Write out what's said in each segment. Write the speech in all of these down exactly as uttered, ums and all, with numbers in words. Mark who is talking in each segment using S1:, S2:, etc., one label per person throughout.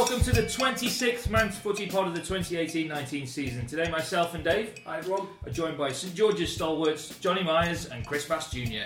S1: welcome to the twenty-sixth Manx Footy Pod of the twenty eighteen nineteen season. Today, myself and Dave
S2: Hi everyone.
S1: are joined by St George's stalwarts Johnny Myers and Chris Bass Junior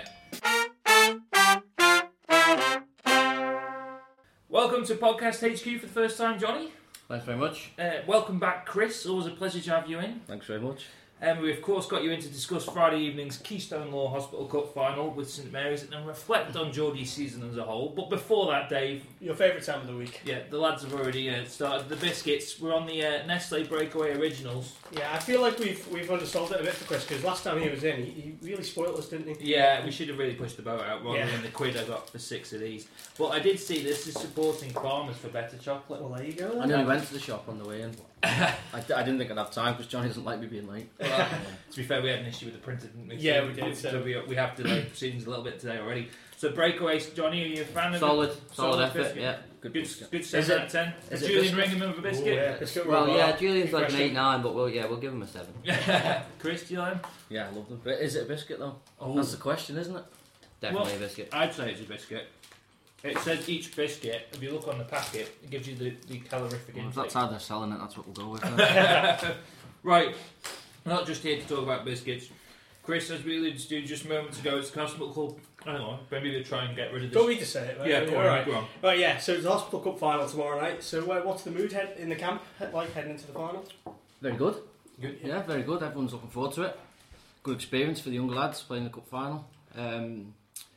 S1: Welcome to Podcast H Q for the first time, Johnny.
S3: Thanks very much.
S1: Uh, welcome back, Chris. Always a pleasure to have you in.
S3: Thanks very much.
S1: And um, we, of course, got you in to discuss Friday evening's Keystone Law Hospital Cup final with St Mary's and reflect on Geordie's season as a whole. But before that, Dave...
S2: Your favourite time of the week?
S1: Yeah, the lads have already uh, started the biscuits. We're on the uh, Nestle Breakaway Originals.
S2: Yeah, I feel like we've we've undersold it a bit for Chris, because last time he was in, he, he really spoiled us, didn't he?
S1: Yeah, we should have really pushed the boat out rather
S2: Yeah.
S1: than the quid I got for six of these. But I did see this is supporting farmers for better chocolate.
S2: Well, there you go.
S3: I nearly went to the shop on the way in. I, d- I didn't think I'd have time because Johnny doesn't like me being late.
S1: Well, to be fair, we had an issue with the printer, didn't we?
S2: Yeah,
S1: So-
S2: we did,
S1: So,
S2: so-
S1: we, we have delayed proceedings a little bit today already. So Breakaways, Johnny, are you a fan of
S3: Solid,
S1: it?
S3: solid, effort,
S1: biscuit?
S3: yeah.
S1: Good,
S3: Good
S1: good,
S3: biscuit.
S1: good
S3: Is
S1: seven
S3: it-
S1: out of ten.
S3: is it
S1: Julian
S3: biscuit?
S1: Ringham of a
S2: Ooh,
S1: biscuit.
S2: yeah, biscuit
S3: Well,
S2: roll.
S3: yeah, Julian's like an
S2: Refreshing.
S3: eight nine, but we'll, yeah, we'll give him a seven.
S1: Chris, do you like him?
S3: Yeah, I love them. But is it a biscuit though?
S1: Oh.
S3: That's the question, isn't it? Definitely
S1: Well,
S3: a biscuit.
S1: I'd say it's a biscuit. It says each biscuit, if you look on the packet, it gives you the, the calorific
S3: Well, if
S1: intake.
S3: that's how they're selling it, that's what we'll go with.
S1: Right, we're not just here to talk about biscuits. Chris, as we alluded to just moments ago, it's the Hospital Club. I don't know, maybe they'll try and get rid of
S2: Don't
S1: this.
S2: need to say it, mate.
S1: Yeah, go
S2: All
S1: on,
S2: right.
S1: go on.
S2: Right, yeah, so it's the Hospital Cup final tomorrow night. So uh, what's the mood head in the camp like heading into the final?
S3: Very good.
S1: Good.
S3: Yeah, very good. Everyone's looking forward to it. Good experience for the younger lads playing the cup final. Um,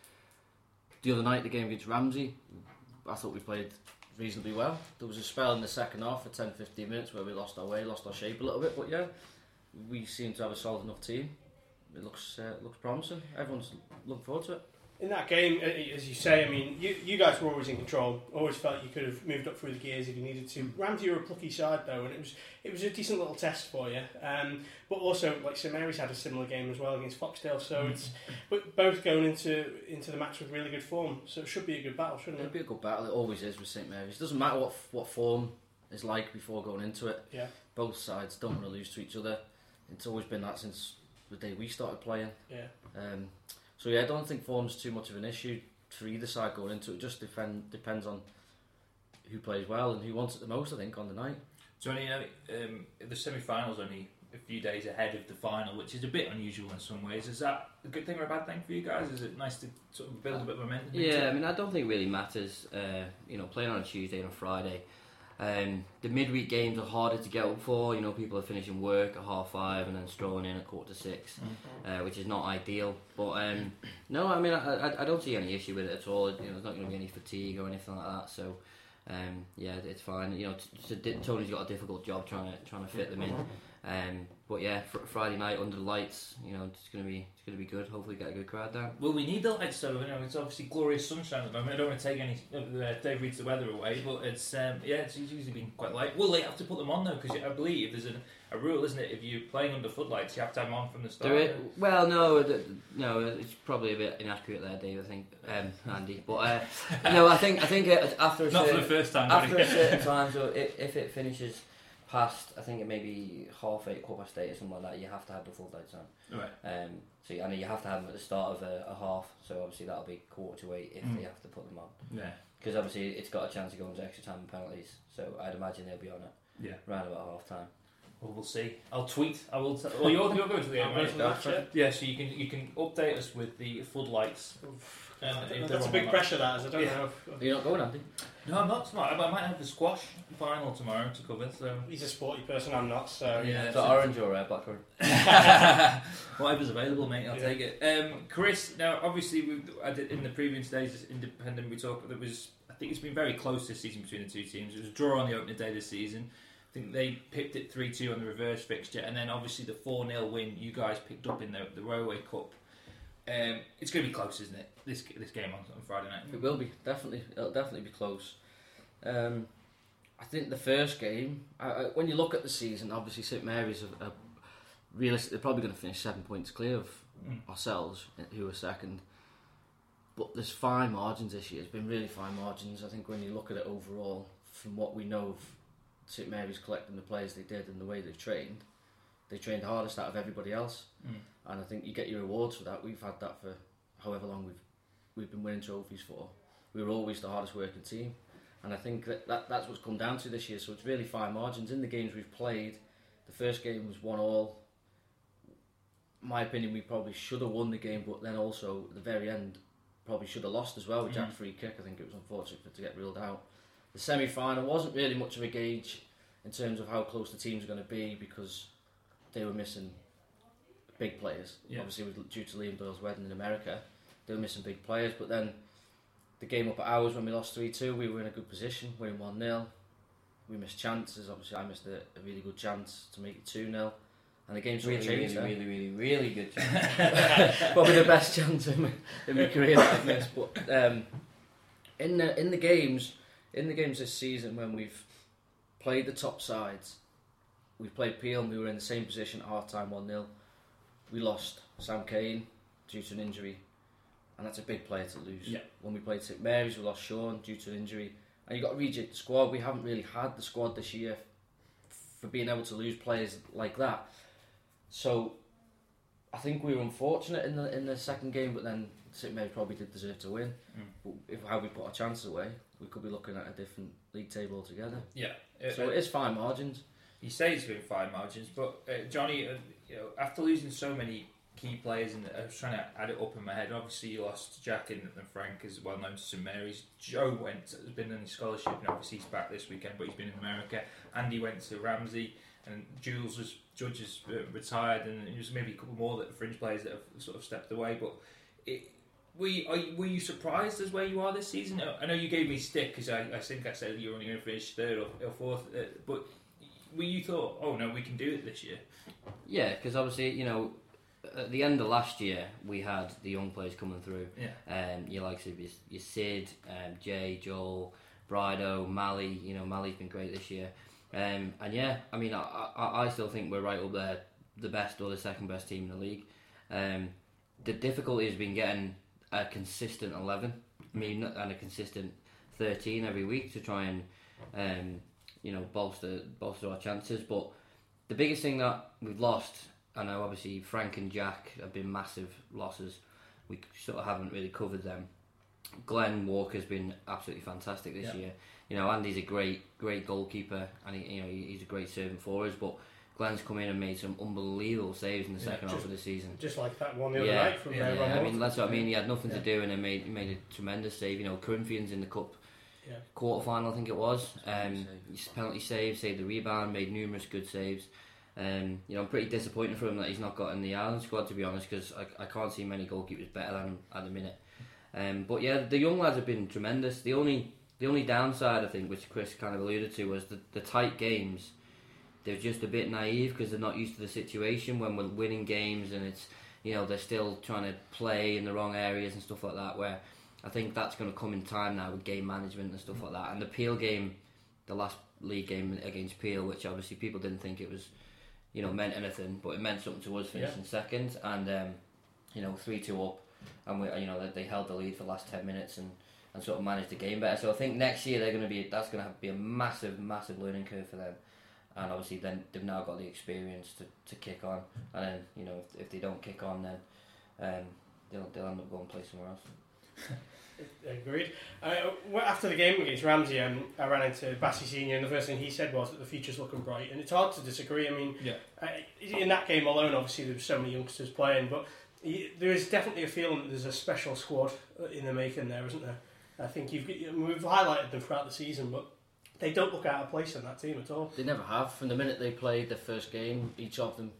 S3: the other night, the game against Ramsey, I thought we played reasonably well. There was a spell in the second half for ten to fifteen minutes where we lost our way, lost our shape a little bit, but yeah, we seem to have a solid enough team. It looks uh, looks promising. Everyone's looking forward to it.
S2: In that game, uh, as you say, I mean, you, you guys were always in control. Always felt you could have moved up through the gears if you needed to. Ramsey were a plucky side though, and it was it was a decent little test for you. Um, but also, like St Mary's had a similar game as well against Foxdale, so it's but both going into into the match with really good form. So it should be a good battle, shouldn't
S3: It'll
S2: it?
S3: be a good battle. It always is with St Mary's. It doesn't matter what what form is like before going into it.
S2: Yeah.
S3: Both sides don't want to lose to each other. It's always been that since the day we started playing.
S2: Yeah.
S3: Um, so yeah, I don't think form's too much of an issue for either side going into it. It just depend, depends on who plays well and who wants it the most, I think, on the night.
S1: Johnny, uh, um, the semi-final's only a few days ahead of the final, which is a bit unusual in some ways. Is that a good thing or a bad thing for you guys? Is it nice to sort of build a bit of momentum? into
S3: Yeah,
S1: it?
S3: I mean, I don't think it really matters, uh, you know, playing on a Tuesday and a Friday. Um, the midweek games are harder to get up for. You know, people are finishing work at half five and then strolling in at quarter to six, uh, which is not ideal. But um, no, I mean, I, I, I don't see any issue with it at all. You know, there's not going to be any fatigue or anything like that. So um, yeah, it's fine. You know, t- t- Tony's got a difficult job trying to trying to fit them in. Um, but yeah, fr- Friday night under the lights, you know, it's gonna be it's gonna be good. Hopefully, get a good crowd down.
S1: Well, we need the lights, so you know, it's obviously glorious sunshine at the moment. I don't want to take any uh, Dave reads the weather away, but it's um, yeah, it's usually been quite light. Will they have to put them on though? Because I believe there's a, a rule, isn't it? If you're playing under floodlights, you have to have them on from the start.
S3: Do it? Well, no, th- no, it's probably a bit inaccurate there, Dave. I think, um, Andy. But uh, no, I think I think uh, after a
S1: Not for
S3: certain,
S1: the first time.
S3: after
S1: Johnny.
S3: a certain time, so if, if it finishes past, I think it may be half eight, quarter past eight, or something like that, you have to have the full lights on.
S1: Right.
S3: Um, so I know you have to have them at the start of a, a half. So obviously that'll be quarter to eight if
S1: Mm.
S3: they have to put them on.
S1: Yeah.
S3: Because obviously it's got a chance of going to extra time and penalties. So I'd imagine they'll be on it
S1: Yeah.
S3: round about half time.
S1: Well, we'll see. I'll tweet. I will. T- well, you're, you're going to the game,
S2: I'm going
S1: right?
S2: to the match, yeah.
S1: Yeah. So you can you can update us with the floodlights. And
S2: I
S1: if
S2: don't know,
S1: they're
S2: that's a
S1: on
S2: big
S1: or not.
S2: pressure, that is. I don't
S1: Yeah.
S2: know.
S3: Are you not going, Andy?
S1: No, I'm not smart. I might have the squash final tomorrow to cover. So
S2: He's a sporty person, I'm not, so...
S1: Yeah.
S3: Is that orange or uh, blackcurrant?
S1: whatever's available, mate. I'll
S2: Yeah.
S1: take it. Um, Chris, now obviously we, I did, in the previous days as independent, we talked. There was, I think it's been very close this season between the two teams. It was a draw on the opening day this season. I think they picked it three two on the reverse fixture, and then obviously the four nil win you guys picked up in the the Railway Cup. Um, it's going to be close, isn't it? This this game on, on Friday night.
S3: It will be, definitely. It'll definitely be close. Um, I think the first game, I, I, when you look at the season, obviously St Mary's are, are realistically they're probably going to finish seven points clear of
S1: Mm.
S3: ourselves, who are second. But there's fine margins this year. It's been really fine margins. I think when you look at it overall, from what we know of St Mary's collecting the players they did and the way they've trained, they trained hardest out of everybody else.
S1: Mm.
S3: And I think you get your rewards for that. We've had that for however long we've we've been winning trophies for. We were always the hardest working team. And I think that, that that's what's come down to this year. So it's really fine margins. In the games we've played, the first game was one all. In my opinion, we probably should have won the game, but then also at the very end, probably should have lost as well with Jack's free kick. I think it was unfortunate for it to get ruled out. The semi-final wasn't really much of a gauge in terms of how close the teams are going to be because they were missing big players. Yeah. Obviously, with, due to Liam Doyle's wedding in America, they were missing big players. But then the game up at ours when we lost three two, we were in a good position, winning one nil. We missed chances. Obviously, I missed a, a really good chance to make it two nil. And the game's
S4: really,
S3: changed.
S4: Really, really, really, really good chance.
S3: Probably the best chance in my, in my career that I've missed. But um, in the in the games, in the games this season when we've played the top sides, we played Peel and we were in the same position at half time, one nil. We lost Sam Kane due to an injury, and that's a big player to lose.
S1: Yeah.
S3: When we played Saint Mary's, we lost Sean due to an injury, and you got to reject the squad. We haven't really had the squad this year for being able to lose players like that. So I think we were unfortunate in the in the second game, but then Saint Mary's probably did deserve to win. Mm. But if how we put our chances away, we could be looking at a different league table altogether.
S1: Yeah.
S3: It, so it is fine margins.
S1: You say it's been fine margins, but uh, Johnny, uh, you know, after losing so many key players, and I was trying to add it up in my head. Obviously, you lost Jack and, and Frank, is well known to Saint Mary's. Joe went, has been on his scholarship, and obviously he's back this weekend, but he's been in America. Andy went to Ramsey, and Jules was Judge uh, retired, and there's maybe a couple more that are fringe players that have sort of stepped away. But it, were you, are you, were you surprised as where you are this season? I know you gave me stick because I, I think I said you were only going to finish third or, or fourth, uh, but were you thought, oh no, we can do it this year?
S3: Yeah, because obviously, you know, at the end of last year, we had the young players coming through.
S1: Yeah.
S3: Um, you like your, your Sid, um, Jay, Joel, Brido, Mally. You know, Mally's been great this year. Um, and yeah, I mean, I, I, I still think we're right up there, the best or the second best team in the league. Um, the difficulty has been getting a consistent eleven, I mean, and a consistent thirteen every week to try and, um, you know, bolster bolster our chances. But the biggest thing that we've lost, I know obviously Frank and Jack have been massive losses. We sort of haven't really covered them. Glenn Walker's been absolutely fantastic this yeah. year. You know, Andy's a great, great goalkeeper, and he, you know, he's a great servant for us. But Glenn's come in and made some unbelievable saves in the second yeah, just, half of the season.
S2: Just like that one the other
S3: yeah,
S2: night from
S3: yeah,
S2: there.
S3: Yeah, I mean, that's what I mean. He had nothing yeah. to do, and he made he made a tremendous save. You know, Corinthians in the cup yeah. quarter final, I think it was. Um, his penalty save, saved the rebound, made numerous good saves. Um, you know, I'm pretty disappointed for him that he's not got in the Ireland squad, to be honest, because I, I can't see many goalkeepers better than him at the minute. Um, but yeah, the young lads have been tremendous. The only the only downside, I think, which Chris kind of alluded to, was the, the tight games. They're just a bit naive because they're not used to the situation when we're winning games, and it's, you know, they're still trying to play in the wrong areas and stuff like that, where I think that's going to come in time now with game management and stuff like that. And the Peel game, the last league game against Peel, which obviously people didn't think it was, you know, meant anything, but it meant something to us finishing yeah. second, and um, you know, three two up, and we, you know, they held the lead for the last ten minutes and, and sort of managed the game better. So I think next year they're going to be that's going to have, be a massive, massive learning curve for them, and obviously then they've now got the experience to, to kick on, and then, you know, if, if they don't kick on, then um, they'll they'll end up going play somewhere else.
S2: Agreed. Uh, after the game against Ramsey, um, I ran into Bassey Senior, and the first thing he said was that the future's looking bright, and it's hard to disagree. I mean,
S1: yeah.
S2: uh, in that game alone, obviously there were so many youngsters playing, but there is definitely a feeling that there's a special squad in the making there, isn't there? I think you've we've highlighted them throughout the season, but they don't look out of place in that team at all.
S3: They never have. From the minute they played their first game, each of them,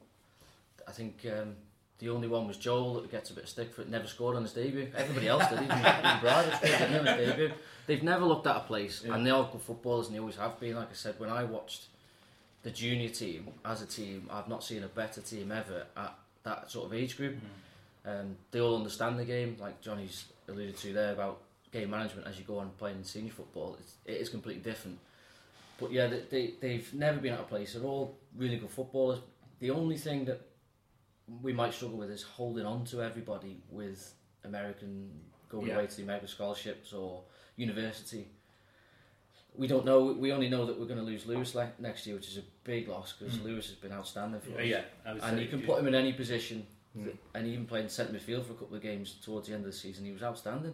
S3: I think. Um, The only one was Joel that gets a bit of stick for it. Never scored on his debut. Everybody else did. Even, even Brad scored on his debut. They've never looked out of place, yeah. and they are good footballers, and they always have been. Like I said, when I watched the junior team as a team, I've not seen a better team ever at that sort of age group. Mm. Um, they all understand the game, like Johnny's alluded to there about game management. As you go on playing in senior football, it's, it is completely different. But yeah, they, they they've never been out of place. They're all really good footballers. The only thing that we might struggle with is holding on to everybody with American going yeah. away to the American scholarships or university. We don't know. We only know that we're going to lose Lewis le- next year, which is a big loss because mm. Lewis has been outstanding for us.
S1: Yeah,
S3: and you can put him in any position, mm. and even playing centre midfield for a couple of games towards the end of the season, he was outstanding.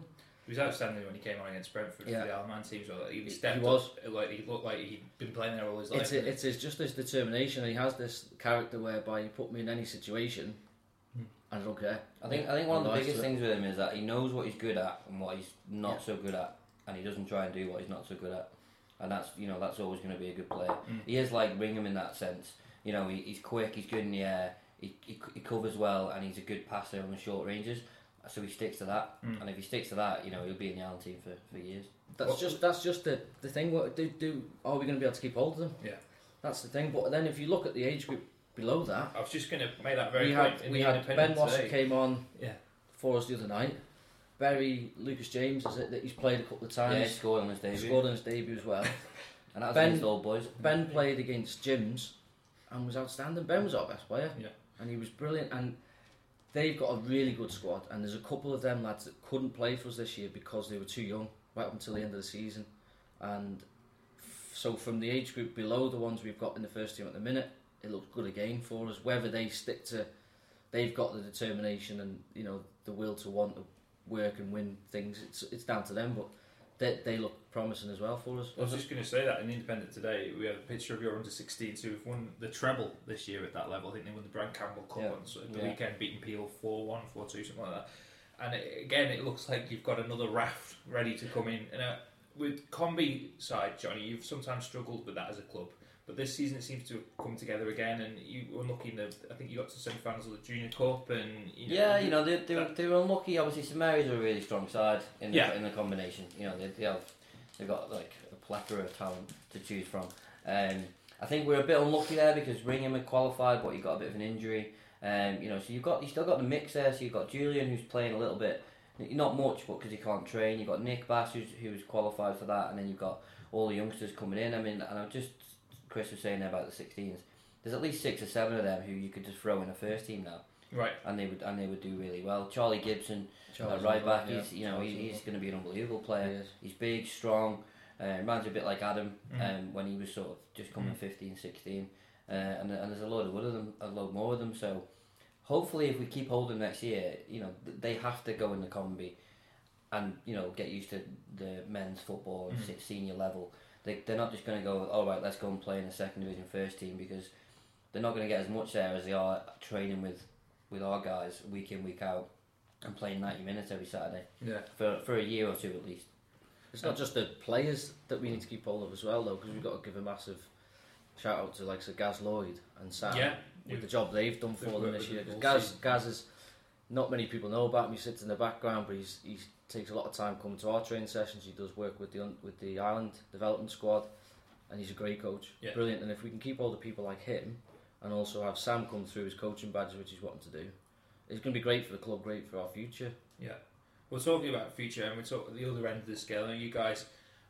S1: He was outstanding when he came on against Brentford
S5: Yeah.
S1: for the Isle of Man team. So he stepped
S5: he was.
S1: up, like he looked like he'd been playing there all his life.
S5: It's a, it's his, just his determination. He has this character whereby you put me in any situation,
S1: Hmm.
S5: and I don't care.
S3: I think I think one of the
S5: Nice
S3: biggest
S5: to it.
S3: things with him is that he knows what he's good at and what he's not
S5: Yeah.
S3: so good at, and he doesn't try and do what he's not so good at, and that's you know that's always going to be a good player.
S1: Mm.
S3: He is like Ringham in that sense. You know, he, he's quick, he's good in the air, he, he he covers well, and he's a good passer on the short ranges. So he sticks to that,
S1: Mm.
S3: and if he sticks to that, you know he'll be in the Allen team for, for years.
S5: That's
S1: What-
S5: just that's just the the thing. What do do? Are we going to be able to keep hold of them?
S1: Yeah.
S5: That's the thing. But then if you look at the age group below that,
S1: I was just going to make that very
S5: we
S1: point.
S5: had
S1: in
S5: we
S1: the
S5: had Ben
S1: Independent
S5: Wasser
S1: today.
S5: came on
S1: Yeah.
S5: for us the other night. Berry Lucas James is it that he's played a couple of times.
S3: Yeah, he scored on his debut,
S5: Scored on his debut as well.
S3: and that was
S5: Ben-
S3: against old boys.
S5: Ben played against Jims and was outstanding. Ben was our best player.
S1: Yeah.
S5: And he was brilliant. And they've got a really good squad. And there's a couple of them lads that couldn't play for us this year because they were too young, right up until the end of the season. And f- so from the age group below the ones we've got in the first team at the minute, it looks good again for us. Whether they stick to, they've got the determination and you know the will to want to work and win things. It's it's down to them, but they they look promising as well for us.
S1: I was just going to say that in the Independent today, we have a picture of your under sixteens who've won the treble this year at that level. I think they won the Brand Campbell Cup
S5: Yeah.
S1: on so the
S3: Yeah.
S1: weekend, beating Peel four one, four two, something like that. And it, again, it looks like you've got another raft ready to come in. And uh, with Combi side, Johnny, you've sometimes struggled with that as a club. But this season it seems to have come together again, and you were unlucky in the. I think you got to semi-finals of the Junior Cup, and you know,
S3: Yeah, you know they they were, they were unlucky. Obviously, St Mary's are a really strong side in the,
S1: Yeah.
S3: in the combination. You know they, they have they've got like a plethora of talent to choose from. Um, I think we're a bit unlucky there because Ringham had qualified, but he got a bit of an injury. Um, you know, so you've got you still got the mix there. So you've got Julian who's playing a little bit, not much, but because he can't train. You've got Nick Bass who's who's qualified for that, and then you've got all the youngsters coming in. I mean, and I'm just. Chris was saying there about the sixteens. There's at least six or seven of them who you could just throw in a first team now,
S1: right.
S3: and they would and they would do really well. Charlie Gibson,
S5: Charles
S3: uh, right
S5: as well,
S3: back,
S5: yeah.
S3: he's you know
S5: Charles
S3: he,
S5: as
S3: he's
S5: well.
S3: going to be an unbelievable player.
S5: He is.
S3: He's big, strong. Uh, reminds me a bit like Adam
S1: Mhm.
S3: um, when he was sort of just coming
S1: Mm.
S3: fifteen, sixteen, uh, and and there's a load of other them, a load more of them. So hopefully, if we keep holding next year, you know th- they have to go in the combi, and you know get used to the men's football and
S1: Mhm.
S3: se- senior level. They they're not just going to go, all right, let's go and play in the second division first team because they're not going to get as much there as they are training with with our guys week in week out and playing ninety minutes every Saturday
S1: Yeah.
S3: for for a year or two at least.
S5: It's not just the players that we need to keep hold of as well, though, because we've got to give a massive shout out to like Sir Gaz Lloyd and Sam
S1: Yeah.
S5: with the job they've done for
S1: They've
S5: them
S1: worked
S5: this
S1: with
S5: year.
S1: them
S5: Because
S1: all
S5: Gaz,
S1: season.
S5: Gaz is not many people know about him. He sits in the background, but he's he takes a lot of time coming to our training sessions. He does work with the un- with the Ireland development squad, and he's a great coach,
S1: Yeah.
S5: brilliant. And if we can keep all the people like him, and also have Sam come through his coaching badge, which he's wanting to do, it's going to be great for the club, great for our future.
S1: Yeah. We're talking about future, and we're talking at the other end of the scale. And you guys,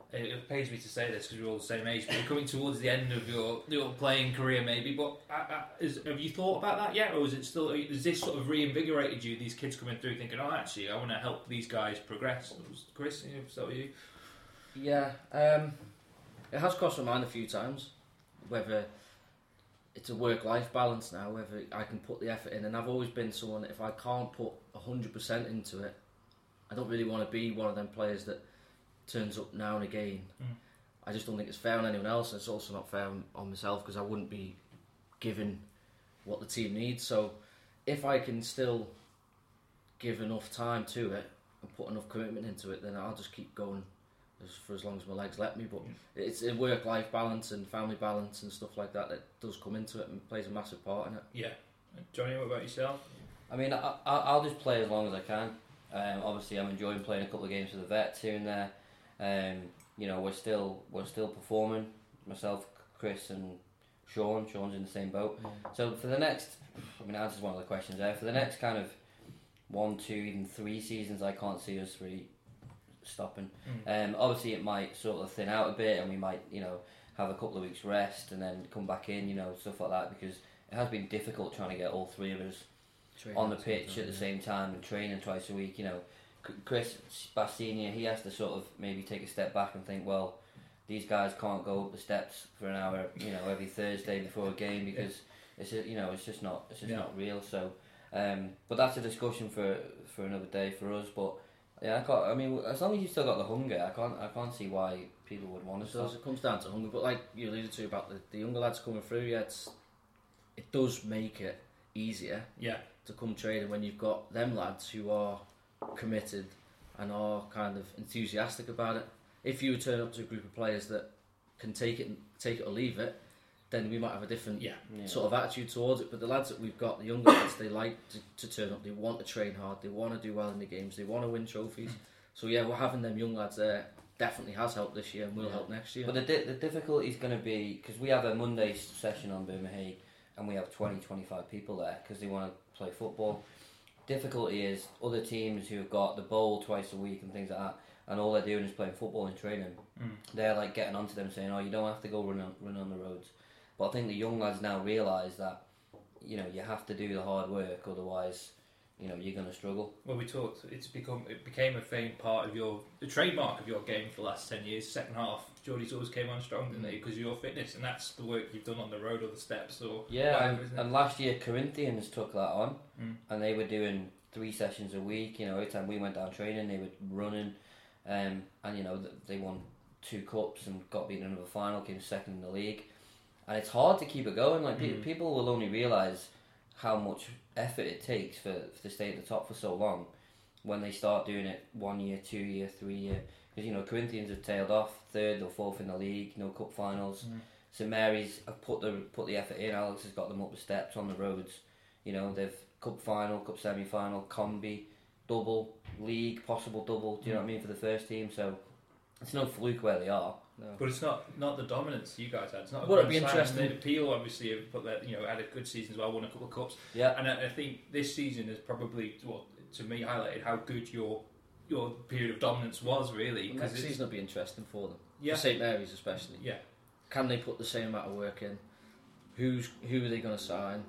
S1: it pains me to say this because we're all the same age, but you're coming towards the end of your, your playing career, maybe. But uh, uh, is, have you thought about that yet, or is it still? Is this sort of reinvigorated you? These kids coming through, thinking, "Oh, actually, I want to help these guys progress." Chris, you know, is that what you?
S5: Yeah, um, it has crossed my mind a few times whether it's a work-life balance now, whether I can put the effort in. And I've always been someone that if I can't put one hundred percent into it, I don't really want to be one of them players that turns up now and again.
S1: Mm.
S5: I just don't think it's fair on anyone else, and it's also not fair on, on myself because I wouldn't be given what the team needs. So if I can still give enough time to it and put enough commitment into it, then I'll just keep going as, for as long as my legs let me. But
S1: Mm.
S5: it's a work-life balance and family balance and stuff like that that does come into it and plays a massive part in it.
S1: Yeah. Johnny, what about yourself?
S3: I mean, I, I, I'll just play as long as I can. Um, obviously, I'm enjoying playing a couple of games for the Vets here and there. Um, you know, we're still we're still performing. Myself, Chris, and Sean. Sean's in the same boat. So for the next, I mean, answers one of the questions there. For the next kind of one, two, even three seasons, I can't see us really stopping.
S1: Mm.
S3: Um, obviously, it might sort of thin out a bit, and we might, you know, have a couple of weeks rest and then come back in, you know, stuff like that. Because it has been difficult trying to get all three of us on the pitch at the same time and training twice a week. You know, C- Chris Bass Senior, he has to sort of maybe take a step back and think, well, these guys can't go up the steps for an hour, you know, every Thursday before a game because it's a, you know it's just not it's just
S1: Yeah.
S3: not real. So, um, but that's a discussion for for another day for us. But Yeah, I can't. I mean, as long as you've still got the hunger, I can't. I can't see why people would want to
S5: So
S3: stop.
S5: it comes down to hunger, but like you alluded to about the, the younger lads coming through, yeah, it's, it does make it easier
S1: Yeah.
S5: to come training when you've got them lads who are committed and are kind of enthusiastic about it. If you turn up to a group of players that can take it, take it or leave it, then we might have a different
S1: Yeah.
S3: Yeah.
S5: sort of attitude towards it. But the lads that we've got, the younger lads, they like to, to turn up. They want to train hard. They want to do well in the games. They want to win trophies. So yeah, we're having them young lads there definitely has helped this year and will
S3: Yeah.
S5: help next year.
S3: But the di- the difficulty is going to be because we have a Monday session on Birmingham and we have twenty, twenty-five people there because they want to play football. Difficulty is other teams who have got the bowl twice a week and things like that, and all they're doing is playing football and training.
S1: Mm.
S3: They're like getting onto them saying, "Oh, you don't have to go run on, run on the roads." But I think the young lads now realise that you know you have to do the hard work, otherwise, you know you're going to struggle.
S1: Well, we talked. It's become it became a famed part of your the trademark of your game for the last ten years. Second half, Geordie's always came on strong, didn't they? Because of your fitness, and that's the work you've done on the road or the steps or
S3: Yeah,
S1: whatever,
S3: and,
S1: isn't it?
S3: and last year Corinthians took that on,
S1: Mm.
S3: and they were doing three sessions a week. You know, every time we went down training, they were running, um, and you know th- they won two cups and got beaten in the final, came second in the league, and it's hard to keep it going. Like pe-
S1: Mm.
S3: people will only realise how much effort it takes for, for to stay at the top for so long when they start doing it one year, two year, three year. Because you know Corinthians have tailed off, third or fourth in the league, no cup finals.
S1: Mm.
S3: St Mary's have put the put the effort in. Alex has got them up the steps on the roads. You know they've cup final, cup semi final, combi, double, league, possible double. Do you know what I mean for the first team? So it's no fluke where they are.
S5: No.
S1: But it's not not the dominance you guys had. It's not. A
S5: Well, it'd
S1: grand
S5: be
S1: slam.
S5: interesting.
S1: They- Peel obviously have put that. You know, had a good season as well. Won a couple of cups.
S3: Yeah,
S1: And I, I think this season has probably, well, to me, highlighted how good your your period of dominance was, really.
S5: Next
S1: it's-
S5: season will be interesting for them.
S1: yeah,
S5: For St Mary's especially.
S1: yeah,
S5: Can they put the same amount of work in? Who's who are they going to sign?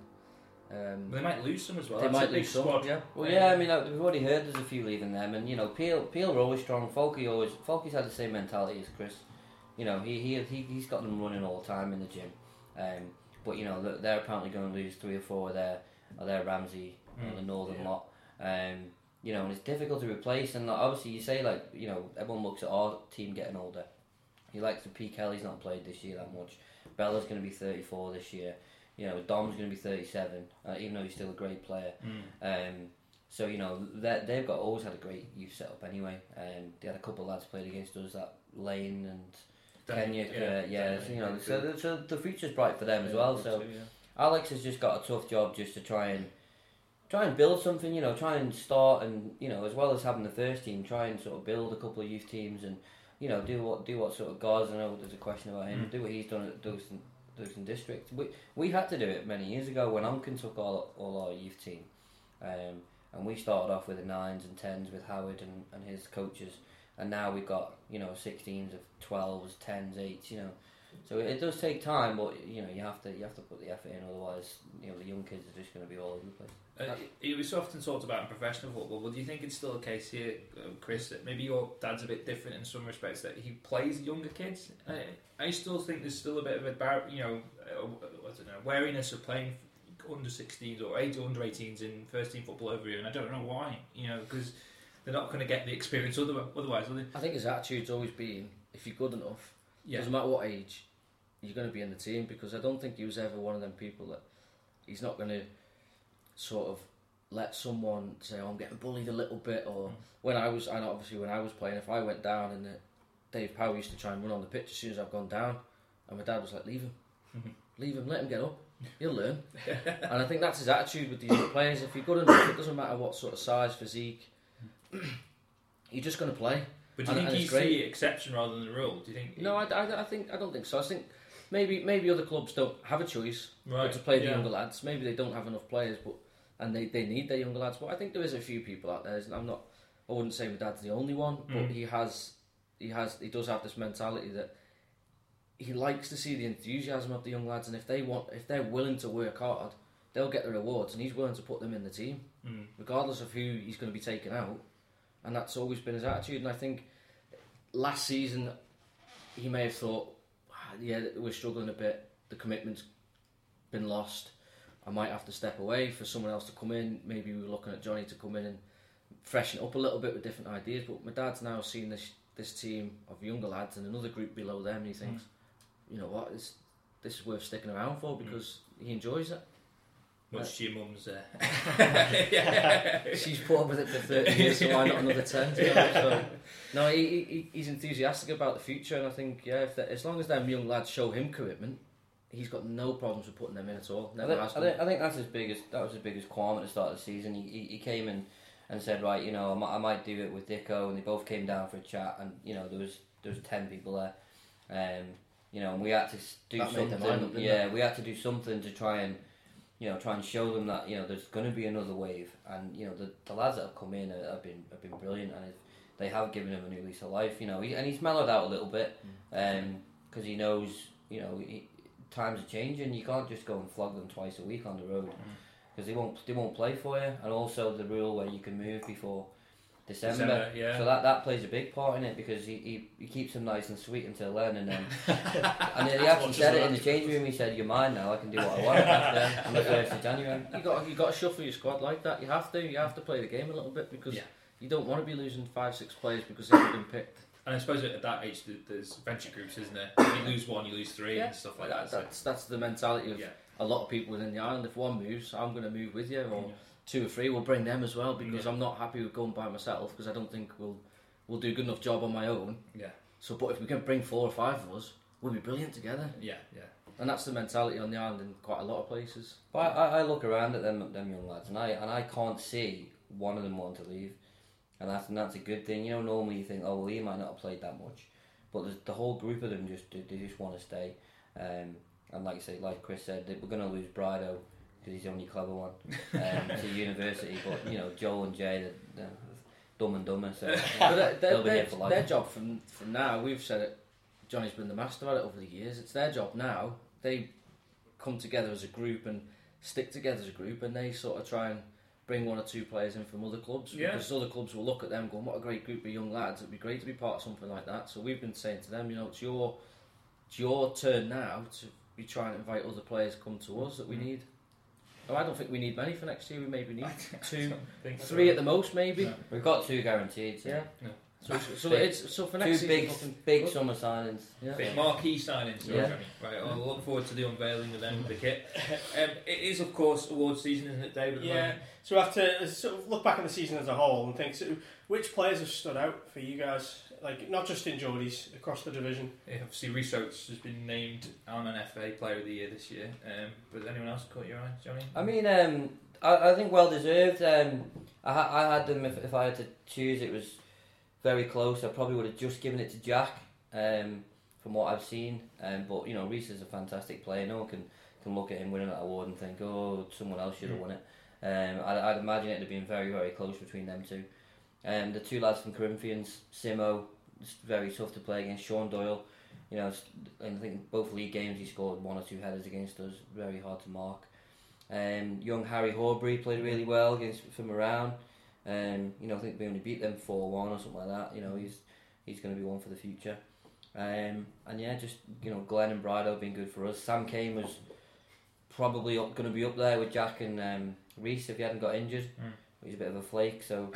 S5: Um,
S1: they might lose some as well.
S5: they
S1: That's
S5: might
S1: a big
S5: lose some.
S1: squad.
S5: Yeah.
S3: well, yeah. I mean, like, we've already heard there's a few leaving them, and you know, Peel Peel are always strong. Folky always Folky's had the same mentality as Chris. You know, he he he he's got them running all the time in the gym. Um, but you know, they're apparently going to lose three or four of their of their Ramsey and the
S1: Mm,
S3: Northern
S1: yeah.
S3: lot. Um, you know, and it's difficult to replace. And like, obviously, you say like, you know, everyone looks at our team getting older. You like the P. Kelly's not played this year that much. Bella's going to be thirty-four this year. You know, Dom's going to be thirty-seven, uh, even though he's still a great player.
S1: Mm.
S3: Um, so you know, they- they've got always had a great youth setup anyway. Um, they had a couple of lads played against us, that Lane and Kenya.
S1: Danny-
S3: Yeah, yeah.
S1: Danny,
S3: So, you know,
S1: yeah,
S3: so,
S1: good.
S3: the, so the future's bright for them as well. So. Alex has just got a tough job just to try and try and build something, you know, try and start and you know, as well as having the first team, try and sort of build a couple of youth teams and you know, do what do what sort of guys. I know there's a question about him.
S1: Mm.
S3: Do what he's done at Duxton, Duxton District. We we had to do it many years ago when Unkin took all all our youth team, um, and we started off with the nines and tens with Howard and, and his coaches, and now we've got you know sixteens of twelves, tens, eights, you know. So it does take time, but you know you have to you have to put the effort in. Otherwise, you know the young kids are just going to be all over the place.
S1: Uh, it was often talked about in professional football. Well, do you think it's still a case here, uh, Chris, that maybe your dad's a bit different in some respects, that he plays younger kids? I, I still think there's still a bit of a bar, you know, uh, I don't know, wariness of playing under sixteens or eight under eighteens in first team football over here, and I don't know why. You know, because they're not going to get the experience other- otherwise, are they?
S5: I think his attitude's always been, if you're good enough,
S1: Yeah.
S5: doesn't matter what age, you're going to be in the team, because I don't think he was ever one of them people that he's not going to sort of let someone say, oh, I'm getting bullied a little bit, or
S1: Mm.
S5: when I was, and obviously when I was playing, if I went down and uh, Dave Power used to try and run on the pitch as soon as I've gone down, and my dad was like, leave him,
S1: Mhm.
S5: leave him, let him get up, he'll learn. And I think that's his attitude with these young players. If you're good enough, it doesn't matter what sort of size, physique, you're just going to play.
S1: But do you
S5: And-
S1: think
S5: and
S1: he's
S5: it's
S1: the exception rather than the rule? Do you think?
S5: No, I, I, I think I don't think so. I think maybe maybe other clubs don't have a choice
S1: right.
S5: but to play the
S1: yeah.
S5: younger lads. Maybe they don't have enough players, but and they, they need their younger lads. But I think there is a few people out there. And I'm not. I wouldn't say my dad's the only one, but
S1: Mm.
S5: he has he has he does have this mentality that he likes to see the enthusiasm of the young lads, and if they want if they're willing to work hard, they'll get the rewards, and he's willing to put them in the team,
S1: Mm.
S5: regardless of who he's going to be taking out. And that's always been his attitude. And I think last season he may have thought, "Ah, yeah, we're struggling a bit, the commitment's been lost, I might have to step away for someone else to come in." Maybe we were looking at Johnny to come in and freshen it up a little bit with different ideas. But my dad's now seen this this team of younger lads and another group below them, and he thinks, mm. you know what, this this is worth sticking around for because mm. he enjoys it.
S1: Much to your mum's. Uh...
S5: She's put up with it for thirty years, so why not another ten? You know? So, no, he, he he's enthusiastic about the future, and I think yeah, if as long as them young lads show him commitment, he's got no problems with putting them in at all. Never
S3: I, think,
S5: has
S3: I, think, I think that's his biggest. That was his biggest qualm at the start of the season. He he, he came in and said, right, you know, I might, I might do it with Dicko, and they both came down for a chat, and you know, there was there was ten people there, um, you know, and we had to do
S5: that
S3: something.
S5: Up,
S3: yeah, it? we had to do something to try and. You know, try and show them that you know there's going to be another wave, and you know the, the lads that have come in have been have been brilliant, and they have given him a new lease of life. You know, he, and he's mellowed out a little bit, because um, he knows you know he, times are changing. You can't just go and flog them twice a week on the road because they won't they won't play for you, and also the rule where you can move before December.
S1: December yeah.
S3: So that, that plays a big part in it because he, he, he keeps them nice and sweet until then, and then and then he actually said it in the change room. He said, "You're mine now. I can do what I want after on the first of January."
S5: You got you got to shuffle your squad like that. You have to. You have to play the game a little bit because
S1: yeah.
S5: you don't want to be losing five six players because they haven't been picked.
S1: And I suppose at that age, there's venture groups, isn't there? You lose one, you lose three,
S5: yeah.
S1: and stuff like that.
S5: That's so. that's the mentality of yeah. a lot of people within the island. If one moves, I'm going to move with you, or. Yeah. Two or three, we'll bring them as well because yeah. I'm not happy with going by myself because I don't think we'll we'll do a good enough job on my own.
S1: Yeah.
S5: So, but if we can bring four or five of us, we'll be brilliant together.
S1: Yeah, yeah.
S5: And that's the mentality on the island in quite a lot of places.
S3: But I, I look around at them them young lads and I and I can't see one of them want to leave, and that's and that's a good thing. You know, normally you think, oh well, he might not have played that much, but the whole group of them just they just want to stay. Um, and like I say, like Chris said, we're going to lose Brido. Because he's the only clever one um, to university, but you know Joel and Jay, they're, they're dumb and dumber, so yeah,
S5: but they're,
S3: they'll be
S5: they're,
S3: here for life.
S5: Their job from from now, we've said it. Johnny's been the master at it over the years. It's their job now. They come together as a group and stick together as a group, and they sort of try and bring one or two players in from other clubs
S1: yeah.
S5: because other clubs will look at them going, "What a great group of young lads! It'd be great to be part of something like that." So we've been saying to them, you know, it's your it's your turn now to be trying to invite other players to come to us that we mm. need. Oh, I don't think we need many for next year. We maybe need two, three so. At the most, maybe.
S3: No. We've got two guaranteed. So.
S5: Yeah.
S1: No.
S5: So, so big, it's so for next
S3: two
S5: season,
S3: big, big summer signings.
S1: Yeah. Big marquee signings.
S5: Yeah.
S1: Right. I'll look forward to the unveiling of them with the kit. Um, it is, of course, awards season, isn't it, David?
S2: Yeah. Moment? So we have to sort of look back at the season as a whole and think, so which players have stood out for you guys? Like, not just in Geordies, across the division.
S1: Yeah, obviously, Rhys Oates has been named an F A Player of the Year this year. Um, but anyone else caught your eye, Johnny?
S3: I mean, um, I, I think well deserved. Um, I, I had them, if, if I had to choose, it was very close. I probably would have just given it to Jack, um, from what I've seen. Um, but, you know, Rhys is a fantastic player. No one can, can look at him winning that award and think, oh, someone else should have mm. won it. Um, I'd, I'd imagine it would have been very, very close between them two. Um, the two lads from Corinthians, Simo, it's very tough to play against. Sean Doyle, you know, I think both league games he scored one or two headers against us, very hard to mark. Um, young Harry Horbury played really well against from around. Um, you know, I think we only beat them four one or something like that. You know, he's he's going to be one for the future. Um, and yeah, just you know, Glenn and Brido have been good for us. Sam Kane was probably up, going to be up there with Jack and um, Rhys if he hadn't got injured. Mm. He's a bit of a flake, so.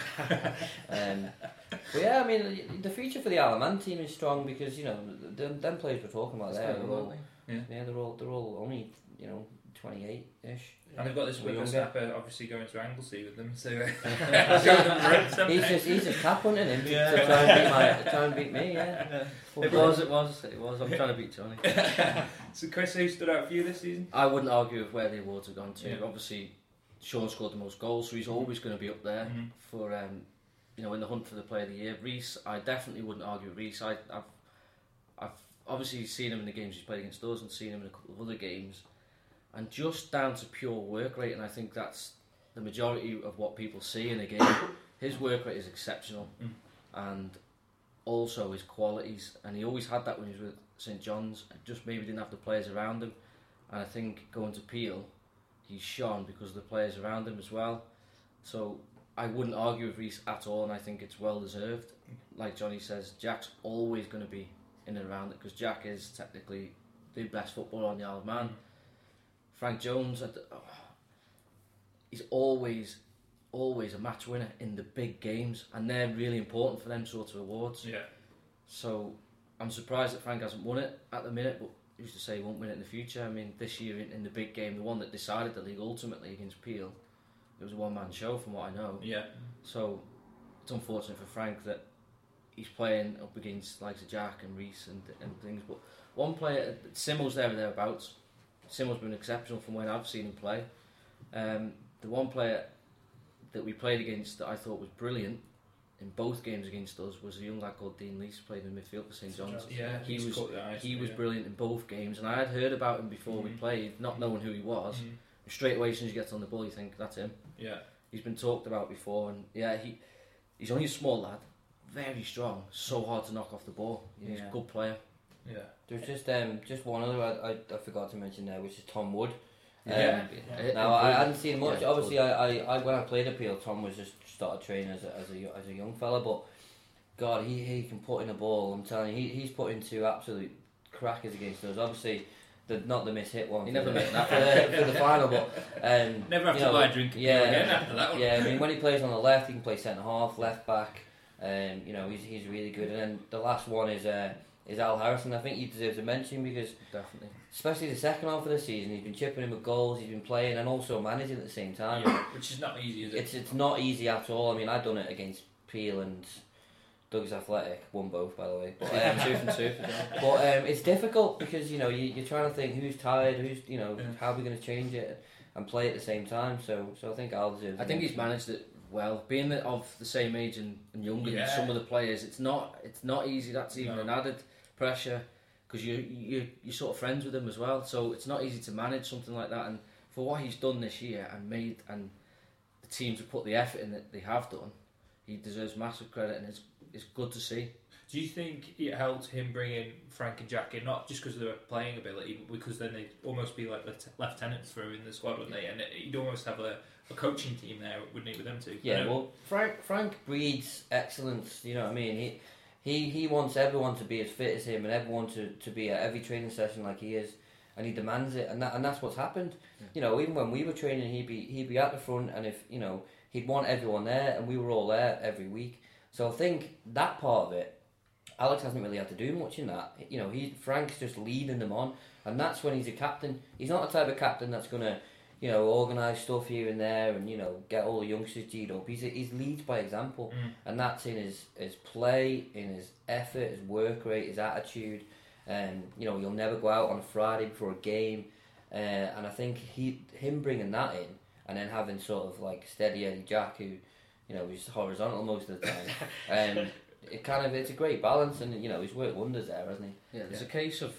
S3: um, but yeah, I mean, the future for the Isle of Man team is strong because you know them, them players we're talking about there. They're all, yeah. yeah, they're all they're all only you know twenty-eight ish.
S1: And they've got this whippersnapper obviously going to Anglesey with them, so uh, show them the
S3: he's just he's just cap hunting him yeah. to try and beat my try and beat me. Yeah,
S5: yeah. It was, it was, it was. I'm trying to beat Johnny.
S1: So Chris, who stood out for you this season?
S5: I wouldn't argue with where the awards have gone to. Yeah. Obviously, Sean scored the most goals, so he's always going to be up there mm-hmm. for um, you know in the hunt for the Player of the Year. Rhys, I definitely wouldn't argue with Rhys. I, I've I've obviously seen him in the games he's played against us and seen him in a couple of other games. And just down to pure work rate, and I think that's the majority of what people see in a game. His work rate is exceptional, mm. and also his qualities. And he always had that when he was with St John's. Just maybe didn't have the players around him. And I think going to Peel, he's shone because of the players around him as well. So I wouldn't argue with Rhys at all, and I think it's well deserved. Like Johnny says, Jack's always going to be in and around it because Jack is technically the best footballer on the Isle of Man. Frank Jones, oh, he's always always a match winner in the big games, and they're really important for them sort of awards.
S1: Yeah.
S5: So I'm surprised that Frank hasn't won it at the minute, but who's to say he won't win it in the future? I mean, this year in, in the big game, the one that decided the league ultimately against Peel, it was a one-man show from what I know.
S1: Yeah.
S5: So it's unfortunate for Frank that he's playing up against likes of Jack and Reese and, and things, but one player, Simo's there or thereabouts. Simo's been exceptional from when I've seen him play. Um, the one player that we played against that I thought was brilliant in both games against us was a young lad called Dean Leese, played in midfield for St John's.
S1: Yeah,
S5: he
S1: he's
S5: was
S1: caught the eyes,
S5: he was
S1: yeah.
S5: brilliant in both games, and I had heard about him before
S1: Mm-hmm.
S5: we played, not knowing who he was.
S1: Mhm.
S5: Straight away, as soon as you get on the ball, you think that's him.
S1: Yeah.
S5: He's been talked about before, and yeah, he he's only a small lad, very strong, so hard to knock off the ball. He's
S4: Yeah.
S5: a good player.
S1: Yeah.
S4: There's just um just one other I, I, I forgot to mention there, which is Tom Wood.
S1: Yeah.
S4: Um,
S5: Uh,
S4: Now I hadn't seen much.
S5: Yeah,
S4: Obviously,
S5: good.
S4: I, I, I when I played Appeal, Tom was just started training as a, as a as a young fella. But God, he, he can put in a ball. I'm telling you, he, he's put in two absolute crackers against us. Obviously, the not the miss hit one.
S5: He
S4: for
S5: never
S4: the,
S5: made that.
S4: for the, for the final, but um,
S1: Never have
S4: you
S1: to
S4: know,
S1: buy a drink
S4: yeah,
S1: again after that one.
S4: yeah. I mean, when he plays on the left, he can play centre half, left back. Um, you know, he's he's really good. And then the last one is uh, is Al Harrison. I think he deserves a mention because
S5: Definitely.
S4: especially the second half of the season, he's been chipping in with goals, he's been playing and also managing at the same time.
S1: Yeah, which is not easy, is it?
S4: It's it's not easy at all. I mean, I've done it against Peel and Doug's Athletic, won both by the way. But um,
S5: two from two.
S4: but um, it's difficult because you know you, you're trying to think who's tired, who's you know
S1: Yeah.
S4: how are we going to change it and play at the same time. So so I think Al deserves.
S5: I
S4: a
S5: think he's
S4: mention.
S5: managed it well. Being that of the same age and, and younger
S1: Yeah.
S5: than some of the players, it's not it's not easy. That's even
S1: No.
S5: an added pressure because you you you're sort of friends with him as well. So it's not easy to manage something like that. And for what he's done this year and made and the teams have put the effort in that they have done, he deserves massive credit, and it's it's good to see.
S1: Do you think it helped him bring in Frank and Jack in, not just because of their playing ability, but because then they'd almost be like lieutenant- lieutenants for him in the squad, wouldn't they? And it, you'd almost have a, a coaching team there, wouldn't he, with them two?
S4: Yeah,
S1: You know?
S4: well, Frank Frank breeds excellence. You know what I mean? He he he wants everyone to be as fit as him, and everyone to, to be at every training session like he is, and he demands it, and that and that's what's happened.
S5: Yeah.
S4: You know, even when we were training, he'd be he'd be at the front, and if you know, he'd want everyone there, and we were all there every week. So I think that part of it, Alex hasn't really had to do much in that. You know, he Frank's just leading them on, and that's when he's a captain. He's not the type of captain that's gonna, you know, organise stuff here and there, and you know, get all the youngsters G'd up. He's he's leads by example,
S1: Mm.
S4: and that's in his his play, in his effort, his work rate, his attitude. And you know, he'll never go out on a Friday before a game, uh, and I think he him bringing that in, and then having sort of like Steady Eddie Jack, who, you know, he's horizontal most of the time. um, it kind of it's a great balance, and you know, he's worked wonders there, hasn't he?
S5: Yeah, there's
S1: Yeah.
S5: a case of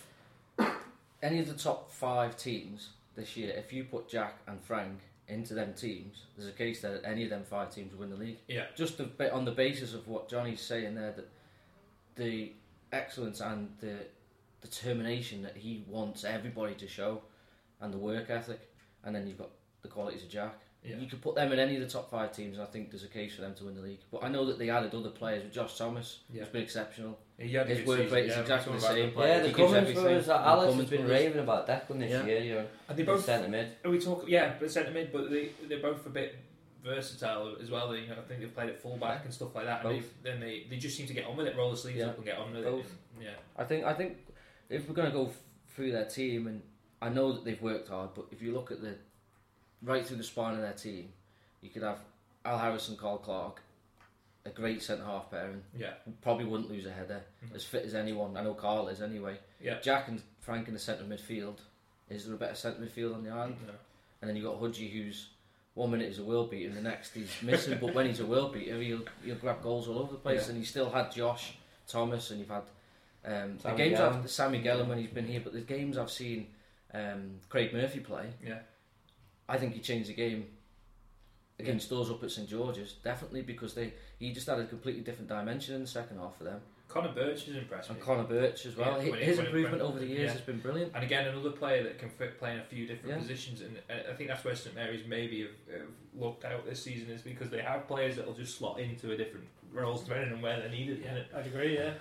S5: any of the top five teams this year. If you put Jack and Frank into them teams, there's a case that any of them five teams will win the league.
S1: Yeah.
S5: Just a bit on the basis of what Johnny's saying there, that the excellence and the determination that he wants everybody to show, and the work ethic, and then you've got the qualities of Jack.
S1: Yeah.
S5: You could put them in any of the top five teams, and I think there's a case for them to win the league. But I know that they added other players with Josh Thomas,
S1: Yeah.
S5: who's been exceptional.
S1: He had a
S5: His
S1: good
S5: work
S1: season,
S5: rate is
S1: yeah,
S5: exactly
S1: we're
S5: the
S1: talking
S5: same.
S1: about
S4: Yeah,
S1: the
S4: the
S5: He gives
S4: Cummins
S5: everything.
S4: brothers.
S5: The
S4: Alex has
S5: Cummins
S4: been
S5: brothers.
S4: raving about Declan this
S5: Yeah.
S4: year. You know,
S1: Are they
S4: in
S1: both?
S4: centre mid.
S1: Are we talking? Yeah, but centre mid, but they they're both a bit versatile as well. They, you know, I think they've played at full back and stuff like that. And
S5: Both.
S1: they, then they, they just seem to get on with it, roll the sleeves
S5: Yeah.
S1: up and get on with
S5: Both.
S1: it. Yeah.
S5: I think I think if we're going to go f- through their team, and I know that they've worked hard, but if you look at the right through the spine of their team, you could have Al Harrison, Carl Clark, a great centre half pairing.
S1: Yeah.
S5: Probably wouldn't lose a header,
S1: Mhm.
S5: as fit as anyone. I know Carl is anyway.
S1: Yeah.
S5: Jack and Frank in the centre midfield. Is there a better centre midfield on the island?
S1: No.
S5: And then you've got Hudgie, who's one minute he's a world beater and the next he's missing, but when he's a world beater, he'll, he'll grab goals all over the place.
S1: Yeah.
S5: And you still had Josh Thomas, and you've had um, the
S4: Sammy
S5: games
S4: Gellan.
S5: I've Sammy Gellan when he's been here, but the games I've seen um, Craig Murphy play,
S1: Yeah.
S5: I think he changed the game against us up at St George's, definitely, because they he just had a completely different dimension in the second half for them.
S1: Connor Birch has impressed me.
S5: And Connor Birch as well.
S1: Yeah,
S5: Hi-
S1: when he-
S5: His
S1: when he-
S5: improvement
S1: when-
S5: over the years
S1: yeah.
S5: has been brilliant.
S1: And again, another player that can fit, play in a few different
S5: Yeah.
S1: positions, and uh, I think that's where St Mary's maybe have, have looked out this season, is because they have players that will just slot into a different roles depending on where they're needed.
S2: Yeah,
S1: innit?
S2: I'd agree. Yeah.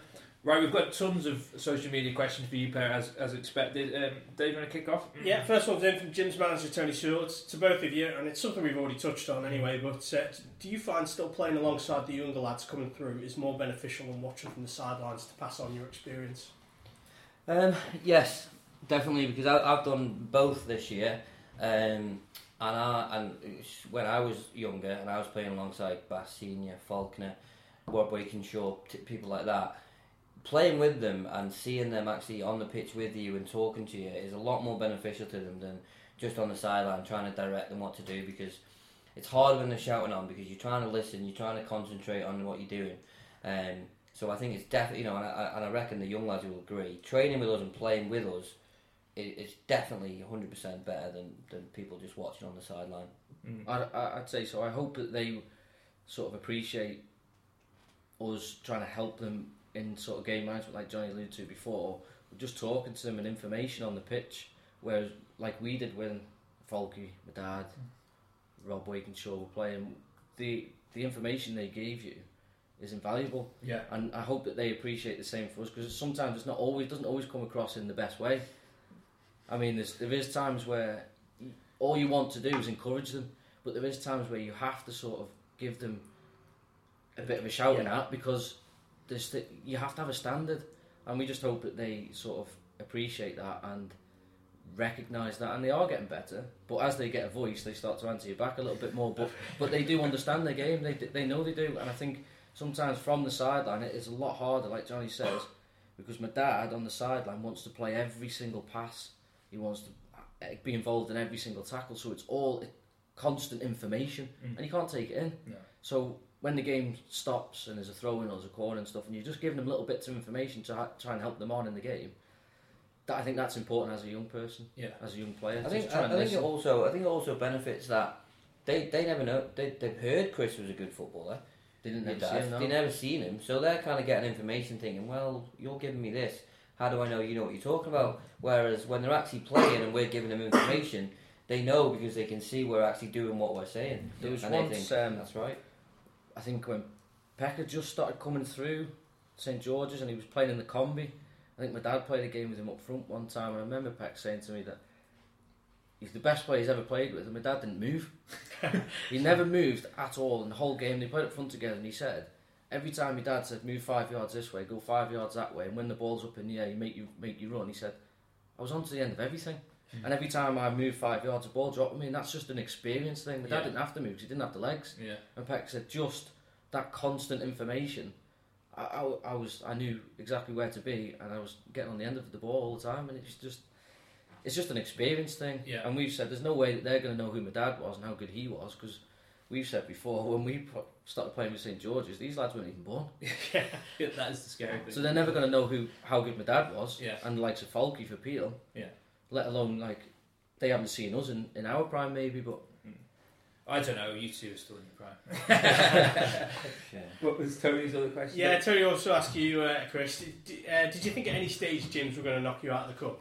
S1: Right, we've got tons of social media questions for you, Per, as, as expected. Um, Dave, you want to kick off?
S2: Yeah, first one's in from Jim's manager, Tony Stewart, to both of you, and it's something we've already touched on anyway, but uh, do you find still playing alongside the younger lads coming through is more beneficial than watching from the sidelines to pass on your experience?
S4: Um, yes, definitely, because I, I've done both this year. Um, and I, and when I was younger and I was playing alongside Bass Senior, Faulkner, Rob Wakenshaw, t- people like that, playing with them and seeing them actually on the pitch with you and talking to you is a lot more beneficial to them than just on the sideline trying to direct them what to do, because it's harder when they're shouting on, because you're trying to listen, you're trying to concentrate on what you're doing. Um, so I think it's definitely, you know, and I, and I reckon the young lads will agree, training with us and playing with us is, is definitely one hundred percent better than, than people just watching on the sideline.
S5: Mm. I, I'd say so. I hope that they sort of appreciate us trying to help them in sort of game management, like Johnny alluded to before. We're just talking to them and information on the pitch, whereas like we did when Falky, my dad, Rob Wakenshaw were playing, the the information they gave you is invaluable.
S1: Yeah.
S5: And I hope that they appreciate the same for us, because sometimes it's not always doesn't always come across in the best way. I mean, there's, there is times where all you want to do is encourage them, but there is times where you have to sort of give them a bit of a shouting
S2: Yeah.
S5: at, because there's th- you have to have a standard, and we just hope that they sort of appreciate that and recognise that, and they are getting better. But as they get a voice, they start to answer you back a little bit more. But but they do understand the game. They they know they do, and I think sometimes from the sideline it is a lot harder, like Johnny says, because my dad on the sideline wants to play every single pass. He wants to be involved in every single tackle, so it's all constant information,
S1: Mm.
S5: and you can't take it in.
S1: No.
S5: So when the game stops and there's a throw-in or there's a corner and stuff, and you're just giving them little bits of information to ha- try and help them on in the game, that I think that's important as a young person,
S1: Yeah.
S5: as a young player.
S4: I
S5: Just
S4: think
S5: try
S4: I,
S5: and
S4: I think it
S5: listen.
S4: also I think it also benefits that they, they never know they they've heard Chris was a good footballer.
S5: They didn't
S4: They
S5: ever see him, no.
S4: They never seen him, so they're kind of getting information, thinking, well, you're giving me this. How do I know you know what you're talking about? Whereas when they're actually playing and we're giving them information, they know because they can see we're actually doing what we're saying.
S5: There was
S4: and they
S5: once,
S4: think,
S5: um,
S4: that's right.
S5: I think when Pekka just started coming through St George's and he was playing in the combi, I think my dad played a game with him up front one time, and I remember Peck saying to me that he's the best player he's ever played with, and my dad didn't move. He never moved at all in the whole game. They played up front together, and he said every time my dad said move five yards this way, go five yards that way, and when the ball's up in the air, you make you make you run. He said I was on to the end of everything, mm. and every time I moved five yards, the ball dropped me, and that's just an experience thing. My dad
S1: Yeah.
S5: didn't have to move because he didn't have the legs.
S1: Yeah.
S5: And Peck said just that constant information. I, I, I was I knew exactly where to be, and I was getting on the end of the ball all the time, and it's just it's just an experience thing.
S1: Yeah.
S5: And we've said there's no way that they're going to know who my dad was and how good he was, because we've said before when we pro- started playing with St George's, these lads weren't even born,
S1: Yeah, that is the scary thing.
S5: so they're never going to know who how good my dad was.
S1: Yeah.
S5: And the likes of Falky for Peel.
S1: Yeah.
S5: Let alone like they haven't seen us in, in our prime maybe, but
S1: I don't know. You two are still in your prime.
S4: Yeah.
S1: What was Tony's other question?
S2: Yeah, Tony also asked you, uh, Chris, did, uh, did you think at any stage James were going to knock you out of the cup?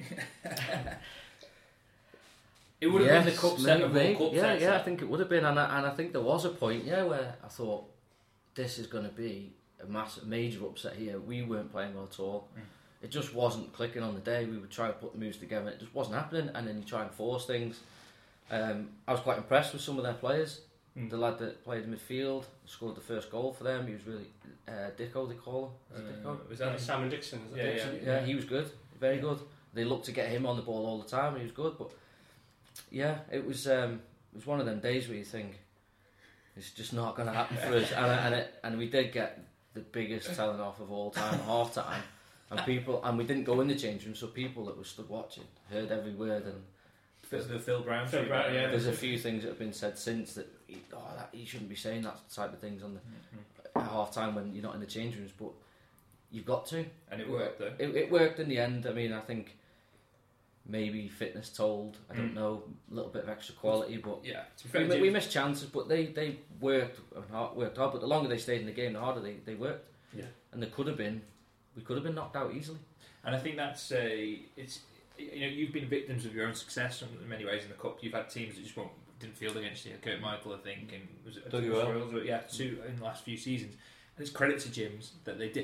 S1: It would have been the cup set of all
S5: maybe.
S1: cup
S5: Yeah,
S1: sets.
S5: yeah, I think it would have been, and I, and I think there was a point, yeah, where I thought this is going to be a massive, major upset here. We weren't playing well at all.
S1: Mm.
S5: It just wasn't clicking on the day. We would try to put the moves together, it just wasn't happening. And then you try and force things. Um, I was quite impressed with some of their players.
S1: Mm.
S5: The lad that played in midfield scored the first goal for them. He was really uh, Dicko, they call him. Is it Dicko?
S1: Uh, was
S2: Uh,
S1: that
S2: Simon Dixon, is that
S1: Yeah,
S2: it?
S1: yeah.
S5: Yeah, he was good, very good. They looked to get him on the ball all the time, and he was good. But yeah, it was um, it was one of them days where you think it's just not going to happen for us, and and, it, and we did get the biggest telling off of all time at half time, and people and we didn't go in the change room, so people that were stood watching heard every word. And
S1: the Phil Brown?
S2: Phil Brown, yeah.
S5: there's a few things that have been said since that he, oh, that he shouldn't be saying that type of things on the
S1: Mm-hmm.
S5: at half time when you're not in the change rooms, but you've got to.
S1: And it worked though.
S5: It, it worked in the end. I mean, I think maybe fitness told. I don't
S1: Mm.
S5: know, a little bit of extra quality, but
S1: Yeah. To be
S5: we,
S1: fair,
S5: mi- we
S1: James-
S5: missed chances. But they, they worked and hard, worked hard. But the longer they stayed in the game, the harder they, they worked.
S1: Yeah.
S5: And there could have been, we could have been knocked out easily.
S1: And I think that's a it's you know you've been victims of your own success in many ways in the cup. You've had teams that just won't, didn't field against you. Kurt Michael, I think, and was it
S4: Dougie
S1: was
S4: Earl.
S1: Earls, yeah, two in the last few seasons. And it's credit to Jim's that they did,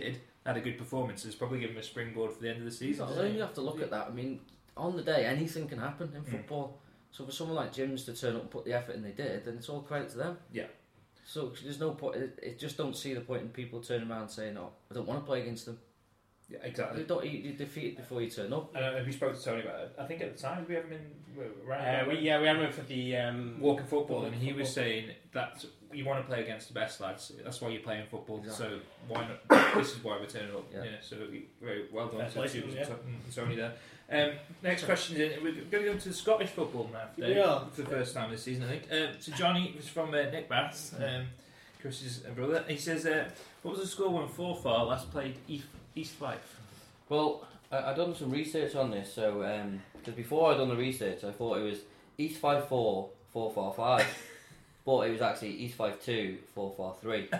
S1: had a good performance, it's probably given him a springboard for the end of the season.
S5: I think you have to look at that. I mean, on the day, anything can happen in football. Mm. So for someone like Jim's to turn up and put the effort in they did, then it's all credit to them.
S1: Yeah.
S5: So there's no point. It, it just don't see the point in people turning around and saying, "Oh, I don't want to play against them."
S1: Yeah, exactly.
S5: You don't. You're defeated before you turn up.
S1: I don't know if you spoke to Tony about it. I think at the time we haven't been around.
S2: Uh, we, yeah, we had him for the um,
S1: walking football, and he was saying that you want to play against the best lads. That's why you're playing football. Exactly. So why not? This is why we're turning up. Yeah. yeah so very well done to
S2: Tony yeah.
S1: Tony there. Um, next question is we're going to go to the Scottish football now. Today,
S2: yeah.
S1: For the first time this season, I think. Um, so Johnny was from uh, Nick Bass, um, Chris's brother. He says, uh, "What was the score when Forfar last played East, East Fife?"
S4: Well, I, I done some research on this, so because um, before I done the research, I thought it was East Five Four Four Four Five, but it was actually East Five Two Four Four Three.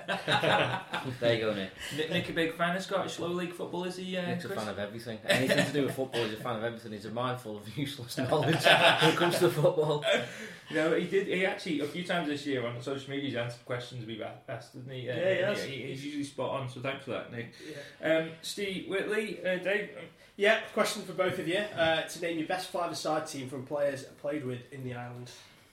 S4: There you go, Nick.
S1: Nick. Nick, a big fan of Scottish low league football, is he? Uh,
S5: Nick's
S1: Chris?
S5: a fan of everything. Anything to do with football, he's a fan of everything. He's a mindful of useless knowledge when it comes to football.
S1: You know, he did. He actually a few times this year on social media he's answered questions we've asked, didn't he? Uh,
S2: yeah, he,
S1: he, he's usually spot on. So thanks for that, Nick. Yeah. Um, Steve Whitley, uh, Dave.
S2: Yeah, question for both of you. Uh, to name your best five-a-side team from players played with in the island.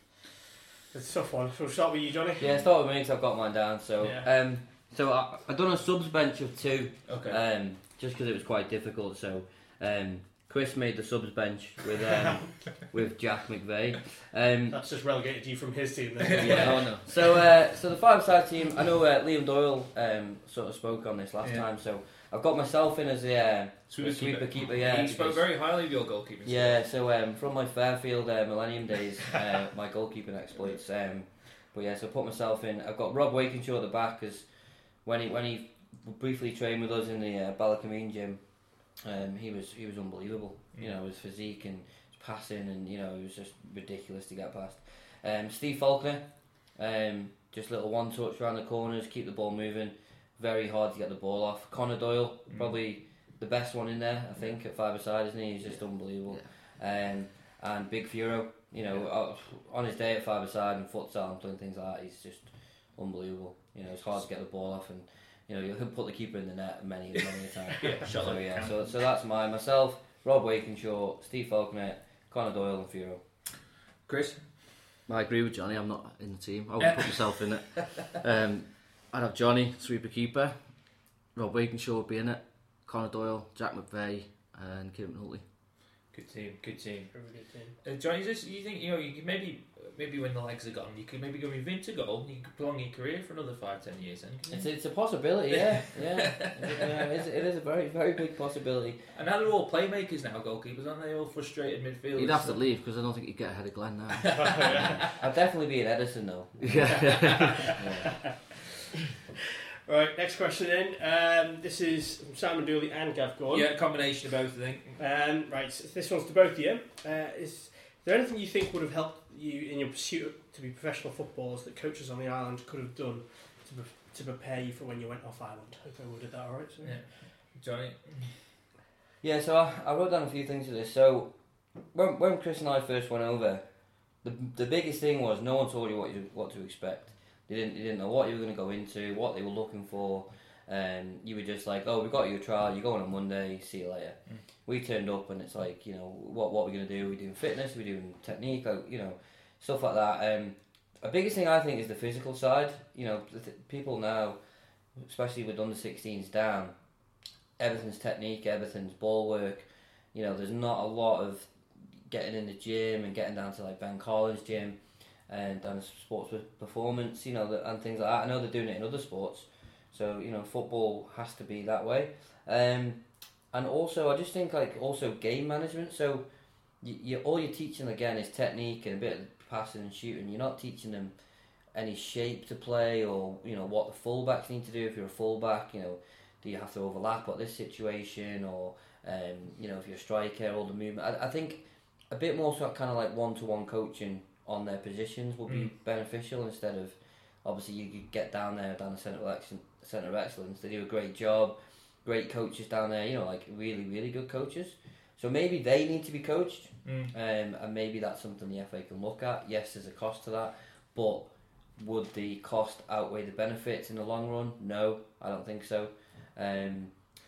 S2: It's a tough one. So we'll start with you, Johnny.
S4: Yeah, start with me because I've got mine down. So,
S2: yeah.
S4: um, so I I done a subs bench of two.
S1: Okay.
S4: Um, just because it was quite difficult. So, um. Chris made the subs bench with um, with Jack McVeigh. Um,
S2: That's just relegated you from his team then.
S4: yeah, oh no. So, uh, so the five-side team. I know uh, Liam Doyle um, sort of spoke on this last yeah. time. So I've got myself in as the uh, sweeper, sweeper keeper. keeper. Yeah,
S1: he spoke
S4: because,
S1: very highly of your goalkeeping.
S4: Yeah. So um, from my Fairfield uh, Millennium days, uh, my goalkeeping exploits. Um, but yeah, so I put myself in. I've got Rob Wakenshaw at the back because when he when he briefly trained with us in the uh, Ballacameen gym. Um, he was he was unbelievable, you know, his physique and his passing, and you know, it was just ridiculous to get past. Um, Steve Faulkner, um, just little one touch around the corners, keep the ball moving, very hard to get the ball off. Connor Doyle, mm. probably the best one in there, I think, at five-a-side, isn't he? He's just yeah. unbelievable. Yeah. Um, and Big Furo, you know, yeah. on his day at five-a-side and futsal and playing things like that, he's just unbelievable. You know, it's hard to get the ball off, and you know, you can put the keeper in the net many, many a time.
S1: yeah,
S4: so yeah, so so that's mine. Myself, Rob Wakenshaw, Steve Faulkner, Connor Doyle, and Furo.
S1: Chris,
S5: I agree with Johnny. I'm not in the team. I wouldn't put myself in it. Um, I'd have Johnny, sweeper keeper. Rob Wakenshaw would be in it. Connor Doyle, Jack McVeigh, and Kieran Huntley.
S1: Good team, good team.
S2: Very good team.
S1: Uh, Johnny, is this, you think you know you could maybe maybe when the legs are gone, you could maybe go with Vinter goal. You could prolong your career for another five, ten years. Then
S4: it's, it's a possibility, yeah, yeah. yeah it, is, it is a very very big possibility.
S1: And now they're all playmakers now, goalkeepers, aren't they? All frustrated midfielders.
S5: You'd have to leave because I don't think you'd get ahead of Glenn now.
S4: I'd definitely be at Edison though.
S5: Yeah.
S4: yeah.
S2: Right, next question then. Um, this is from Simon Dooley and Gav Gordon.
S1: Yeah, a combination of both, I think.
S2: Um, right, so this one's to both of you. Uh, is there anything you think would have helped you in your pursuit to be professional footballers that coaches on the island could have done to, pre- to prepare you for when you went off island? Hope I worded that alright. So.
S1: Yeah, Johnny.
S4: Yeah, so I, I wrote down a few things for this. So when when Chris and I first went over, the the biggest thing was no one told you what you what to expect. They didn't, they didn't know what you were going to go into, what they were looking for, and you were just like, oh, we got you a trial, you're going on Monday, see you later. Mm. We turned up and it's like, you know, what what are we going to do? Are we doing fitness? Are we doing technique? Like, you know, stuff like that. Um, a biggest thing I think is the physical side. You know, th- people now, especially with under sixteens down, everything's technique, everything's ball work. You know, there's not a lot of getting in the gym and getting down to like Ben Collins' gym and down to sports performance, you know, and things like that. I know they're doing it in other sports, so you know, football has to be that way. Um, and also, I just think like also game management. So, you, you all you're teaching again is technique and a bit of passing and shooting. You're not teaching them any shape to play or you know what the fullbacks need to do. If you're a fullback, you know, do you have to overlap at this situation, or um, you know, if you're a striker, all the movement. I, I think a bit more sort of kind of like one-to-one coaching on their positions will be mm. beneficial instead of obviously you could get down there down the centre of excellence, centre of excellence. They do a great job, great coaches down there. You know, like really really good coaches. So maybe they need to be coached, mm. um, and maybe that's something the F A can look at. Yes, there's a cost to that, but would the cost outweigh the benefits in the long run? No, I don't think so. Um,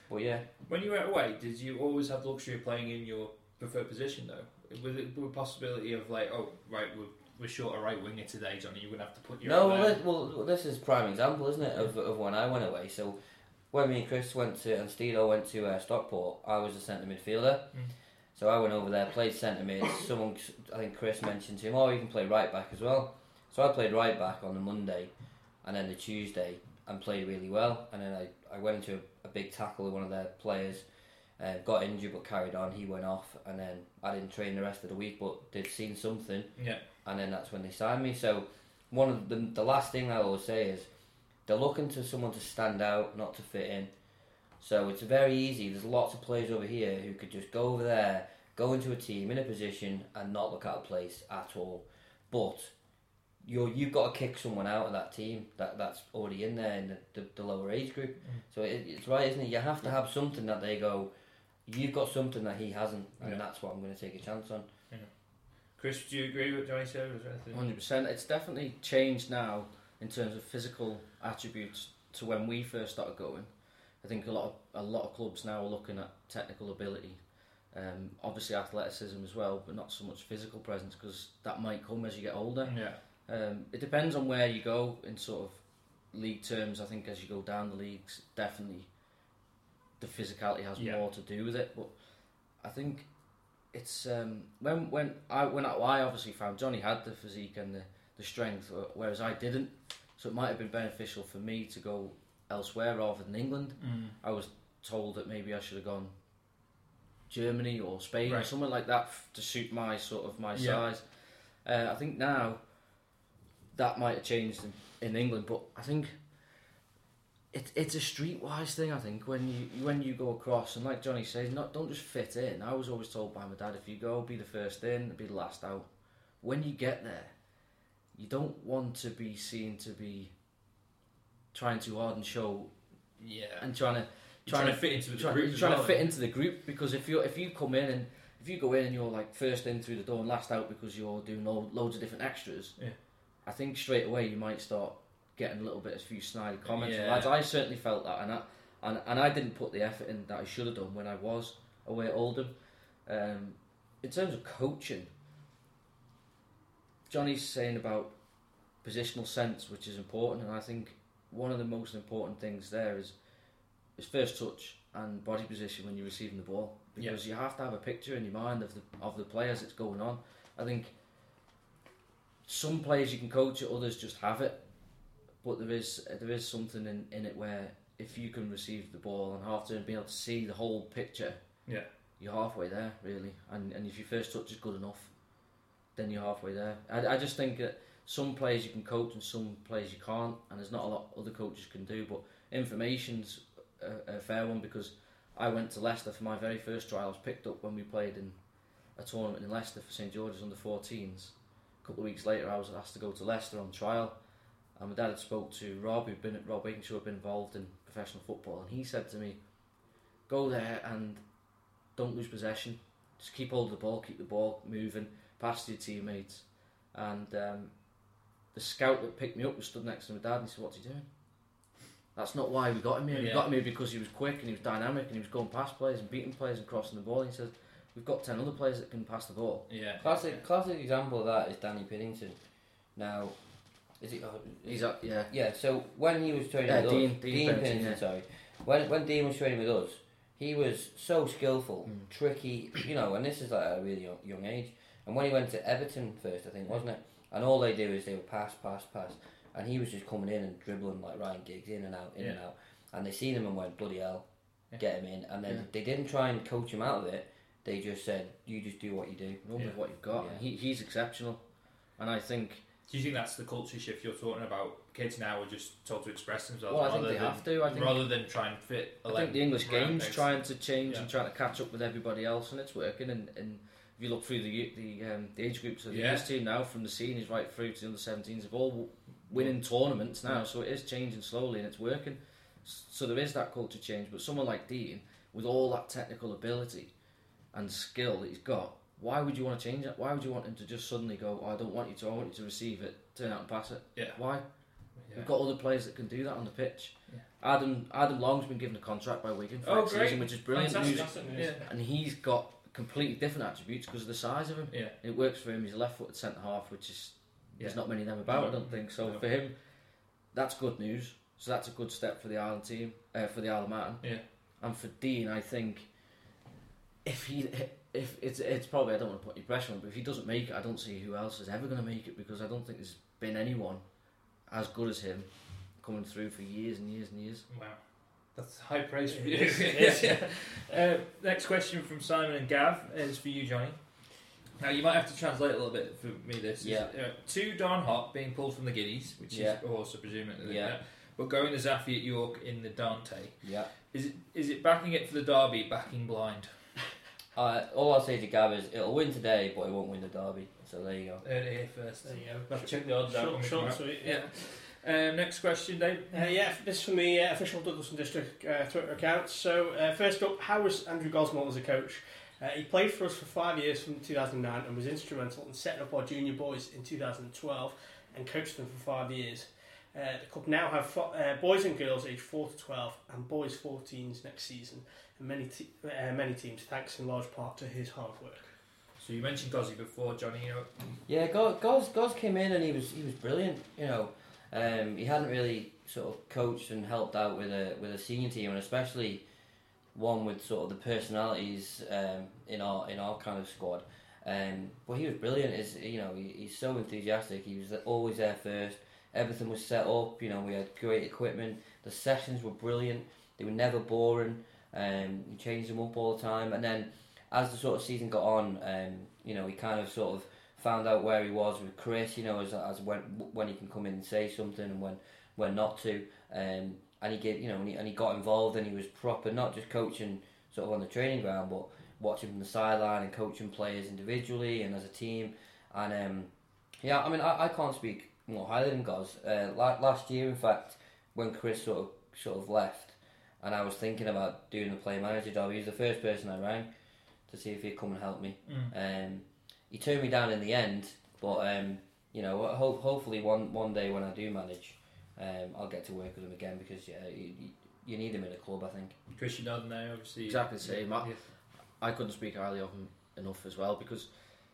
S4: But yeah.
S1: When you went away, did you always have the luxury of playing in your preferred position though? Was it a possibility of like, oh right, we're, we're short a right winger today, Johnny? You're gonna have to put your
S4: no. Well, this, well, this is a prime example, isn't it, of of when I went away. So when me and Chris went to and Steelo went to uh, Stockport, I was a centre midfielder. Mm. So I went over there, played centre mid. Someone, I think Chris mentioned to him, oh, you can play right back as well. So I played right back on the Monday, and then the Tuesday, and played really well. And then I, I went into a, a big tackle with one of their players, uh, got injured but carried on. He went off, and then I didn't train the rest of the week, but they'd seen something.
S1: Yeah.
S4: And then that's when they signed me. So one of the the last thing I always say is they're looking to someone to stand out, not to fit in. So it's very easy. There's lots of players over here who could just go over there, go into a team in a position and not look out of place at all. But you're, you've got to kick someone out of that team that, that's already in there in the, the, the lower age group. Mm. So it, it's right, isn't it? You have to have something that they go, you've got something that he hasn't, and yeah. that's what I'm going to take a chance on.
S1: Yeah. Chris, do you agree with Johnny said?
S5: one hundred percent. It's definitely changed now in terms of physical attributes to when we first started going. I think a lot of a lot of clubs now are looking at technical ability, um, obviously athleticism as well, but not so much physical presence because that might come as you get older.
S1: Yeah.
S5: Um, it depends on where you go in sort of league terms. I think as you go down the leagues, definitely the physicality has yeah. more to do with it. But I think it's um, when when I when I, I obviously found Johnny had the physique and the, the strength, whereas I didn't. So it might have been beneficial for me to go elsewhere rather than England.
S1: Mm.
S5: I was told that maybe I should have gone Germany or Spain
S1: right.
S5: or something like that f- to suit my sort of my
S1: yeah.
S5: size. Uh, I think now that might have changed in, in England, but I think it, it's a streetwise thing. I think when you when you go across, and like Johnny says, not don't just fit in. I was always told by my dad, if you go, be the first in, be the last out. When you get there, you don't want to be seen to be trying too hard and show,
S1: yeah,
S5: and trying to
S1: trying, trying to fit into the
S5: trying,
S1: group.
S5: Trying
S1: well,
S5: to fit into the group because if you if you come in and if you go in and you're like first in through the door and last out because you're doing lo- loads of different extras,
S1: yeah.
S5: I think straight away you might start getting a little bit of a few snidey comments.
S1: Yeah.
S5: Lads, I certainly felt that, and I and and I didn't put the effort in that I should have done when I was away at Oldham. Um, in terms of coaching, Johnny's saying about positional sense, which is important, and I think one of the most important things there is is first touch and body position when you're receiving the ball, because yeah. you have to have a picture in your mind of the of the players that's going on. I think some players you can coach it, others just have it, but there is there is something in, in it where if you can receive the ball and half turn, be able to see the whole picture,
S1: yeah,
S5: you're halfway there really. And and if your first touch is good enough, then you're halfway there. I, I just think that some players you can coach and some players you can't, and there's not a lot other coaches can do. But information's a, a fair one, because I went to Leicester for my very first trial. I was picked up when we played in a tournament in Leicester for St George's under fourteens. A couple of weeks later, I was asked to go to Leicester on trial, and my dad had spoke to Rob, who'd been at Rob Wakenshaw, who'd been involved in professional football, and he said to me, "Go there and don't lose possession. Just keep hold of the ball, keep the ball moving, pass to your teammates." And um, the scout that picked me up was stood next to my dad, and he said, "What's he doing?" That's not why we got him here.
S1: Yeah.
S5: We got him here because he was quick and he was dynamic and he was going past players and beating players and crossing the ball. And he said, "We've got ten other players that can pass the ball."
S1: Yeah.
S4: Classic,
S1: yeah.
S4: classic example of that is Danny Piddington. Now, is it? Oh,
S5: He's up, yeah.
S4: Yeah. So when he was training
S5: Yeah,
S4: with
S5: Dean-
S4: us,
S5: Dean
S4: Dean
S5: Piddington,
S4: Piddington,
S5: yeah.
S4: sorry. When when Dean was training with us, he was so skillful,
S5: Mm.
S4: tricky, you know. And this is like at a really young, young age. And when he went to Everton first, I think, wasn't it? And all they do is they would pass, pass, pass, and he was just coming in and dribbling like Ryan Giggs, in and out, in
S1: Yeah.
S4: and out. And they seen him and went, "Bloody hell,
S1: Yeah.
S4: get him in." And then
S5: Yeah.
S4: they didn't try and coach him out of it. They just said, "You just do what you do."
S5: Run
S1: Yeah.
S5: with what you've got.
S4: Yeah.
S5: He, he's exceptional. And I think...
S1: Do you think that's the culture shift you're talking about? Kids now are just told to express themselves.
S5: Well, I think
S1: rather
S5: they
S1: than,
S5: have to. I think,
S1: rather than try and fit.
S5: I think the English game's
S1: things.
S5: trying to change
S1: Yeah.
S5: and trying to catch up with everybody else, and it's working. And, and if you look through the the, um, the age groups of the
S1: Yeah.
S5: English team now, from the seniors right through to the under seventeens, have all winning tournaments now. So it is changing slowly and it's working. So there is that culture change. But someone like Dean, with all that technical ability and skill that he's got, why would you want to change it? Why would you want him to just suddenly go, "Oh, I don't want you to, I want you to receive it, turn out and pass it"?
S1: Yeah.
S5: Why?
S1: Yeah.
S5: We've got other players that can do that on the pitch.
S1: Yeah.
S5: Adam Adam Long's been given a contract by Wigan for
S1: Oh,
S5: next
S1: great.
S5: season, which is brilliant
S1: Fantastic.
S5: news.
S1: Yeah.
S5: And he's got completely different attributes because of the size of him.
S1: Yeah.
S5: It works for him. He's a left-footed centre half, which is there's
S1: Yeah.
S5: not many of them about.
S1: No.
S5: I don't think so.
S1: No.
S5: For him, that's good news. So that's a good step for the Ireland team, uh, for the Isle of Man.
S1: Yeah.
S5: And for Dean, I think if he if it's it's probably I don't want to put any pressure on, but if he doesn't make it, I don't see who else is ever going to make it because I don't think there's been anyone as good as him coming through for years and years and years.
S1: Wow. That's high praise for
S2: It
S1: you.
S2: is, it is, yeah.
S1: uh, next question from Simon and Gav is for you, Johnny. Now, you might have to translate a little bit for me this.
S4: Yeah.
S1: Uh, two Don Hop being pulled from the Guineas, which
S4: Yeah.
S1: is also presumably
S4: Yeah.
S1: that, but going to Zaffi at York in the Dante.
S4: Yeah.
S1: Is it is it backing it for the derby, backing blind?
S4: Uh, all I'll say to Gav is it'll win today, but it won't win the derby. So there you go.
S1: Heard it here first.
S2: There you go.
S1: We'll have to check the odds out.
S2: Short,
S1: when we
S2: short
S1: come
S2: and
S1: out.
S2: sweet, yeah.
S1: Um, next question, Dave.
S2: Uh, yeah, this from the uh, official Douglaston District uh, Twitter account. So, uh, first up, how was Andrew Gosmold as a coach? Uh, he played for us for five years from two thousand nine and was instrumental in setting up our junior boys in two thousand twelve and coached them for five years. Uh, the club now have fo- uh, boys and girls aged four to twelve and boys fourteens next season. And many te- uh, many teams, thanks in large part to his hard work.
S1: So you mentioned Gozzy before, Johnny. You know,
S4: Yeah, Goz, Goz, Goz came in and he was he was brilliant. You know, um, he hadn't really sort of coached and helped out with a with a senior team, and especially one with sort of the personalities um, in our in our kind of squad. Um, but he was brilliant. Is you know he, he's so enthusiastic. He was always there first. Everything was set up. You know, we had great equipment. The sessions were brilliant. They were never boring. Um, he changed them up all the time, and then as the sort of season got on, um, you know, he kind of sort of found out where he was with Chris. You know, as as when when he can come in and say something and when when not to. Um, and he gave, you know, and he, and he got involved and he was proper, not just coaching sort of on the training ground, but watching from the sideline and coaching players individually and as a team. And um, yeah, I mean, I, I can't speak more highly than Goz. Uh, la- last year, in fact, when Chris sort of sort of left, and I was thinking about doing the player manager job, he was the first person I rang to see if he'd come and help me.
S1: Mm.
S4: Um, he turned me down in the end, but um, you know, ho- hopefully one one day when I do manage, um, I'll get to work with him again because yeah, you, you need him in a club, I think.
S1: Chris, you know now, obviously.
S5: Exactly the same. I,
S1: Yeah.
S5: I couldn't speak highly of him enough as well because,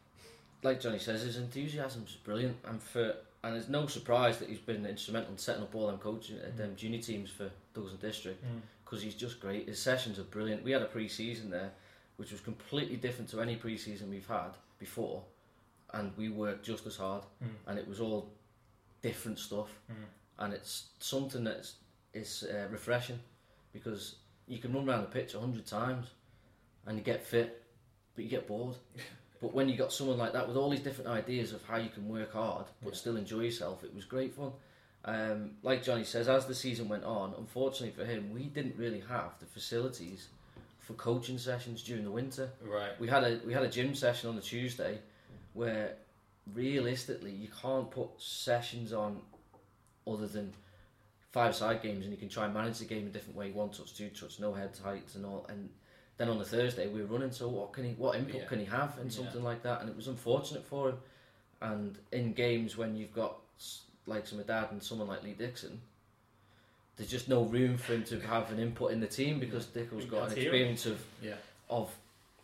S5: like Johnny says, his enthusiasm is brilliant, and for and it's no surprise that he's been instrumental in setting up all them coaching, uh, them junior teams for Douglaston District
S1: Mm.
S5: because he's just great. His sessions are brilliant. We had a pre-season there, which was completely different to any pre-season we've had before, and we worked just as hard,
S1: Mm.
S5: and it was all different stuff,
S1: Mm.
S5: and it's something that's is uh, refreshing because you can run around the pitch a hundred times and you get fit, but you get bored. But when you got someone like that with all these different ideas of how you can work hard but
S1: Yeah.
S5: still enjoy yourself, it was great fun. Um, like Johnny says, as the season went on, unfortunately for him, we didn't really have the facilities for coaching sessions during the winter.
S1: Right.
S5: We had a we had a gym session on the Tuesday where realistically you can't put sessions on other than five side games, and you can try and manage the game a different way, one touch, two touch, no head heights and all. And then on the Thursday we were running, so what can he what input
S1: Yeah.
S5: can he have in
S1: Yeah.
S5: something like that? And it was unfortunate for him. And in games when you've got s- like some dad and someone like Lee Dixon, there's just no room for him to have an input in the team because Dicko's got an
S2: That's hero.
S5: experience of
S1: Yeah.
S5: of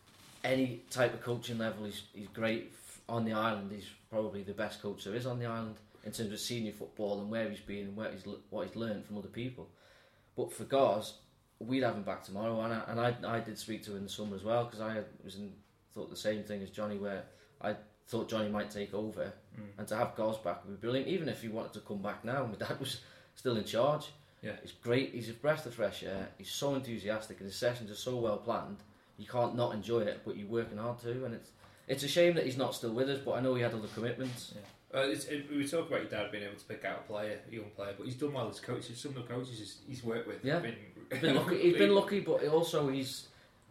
S5: any type of coaching level. He's he's great f- on the island. He's probably the best coach there is on the island in terms of senior football and where he's been and where he's l- what he's learned from other people. But for Goz, we'd have him back tomorrow, and I, and I I did speak to him in the summer as well because I had, was in thought the same thing as Johnny, where I thought Johnny might take over,
S1: Mm.
S5: and to have Goz back would be brilliant. Even if he wanted to come back now, my dad was still in charge.
S1: Yeah.
S5: It's great. He's a breath of fresh air. He's so enthusiastic, and his sessions are so well planned. You can't not enjoy it, but you're working hard too. And it's it's a shame that he's not still with us. But I know he had other commitments.
S1: Uh, it's, it, we talk about your dad being able to pick out a player, a young player, but he's done well as coaches. Some of the coaches he's, he's worked with,
S5: Yeah.
S1: have been,
S5: He's been lucky. He's been lucky, but also he's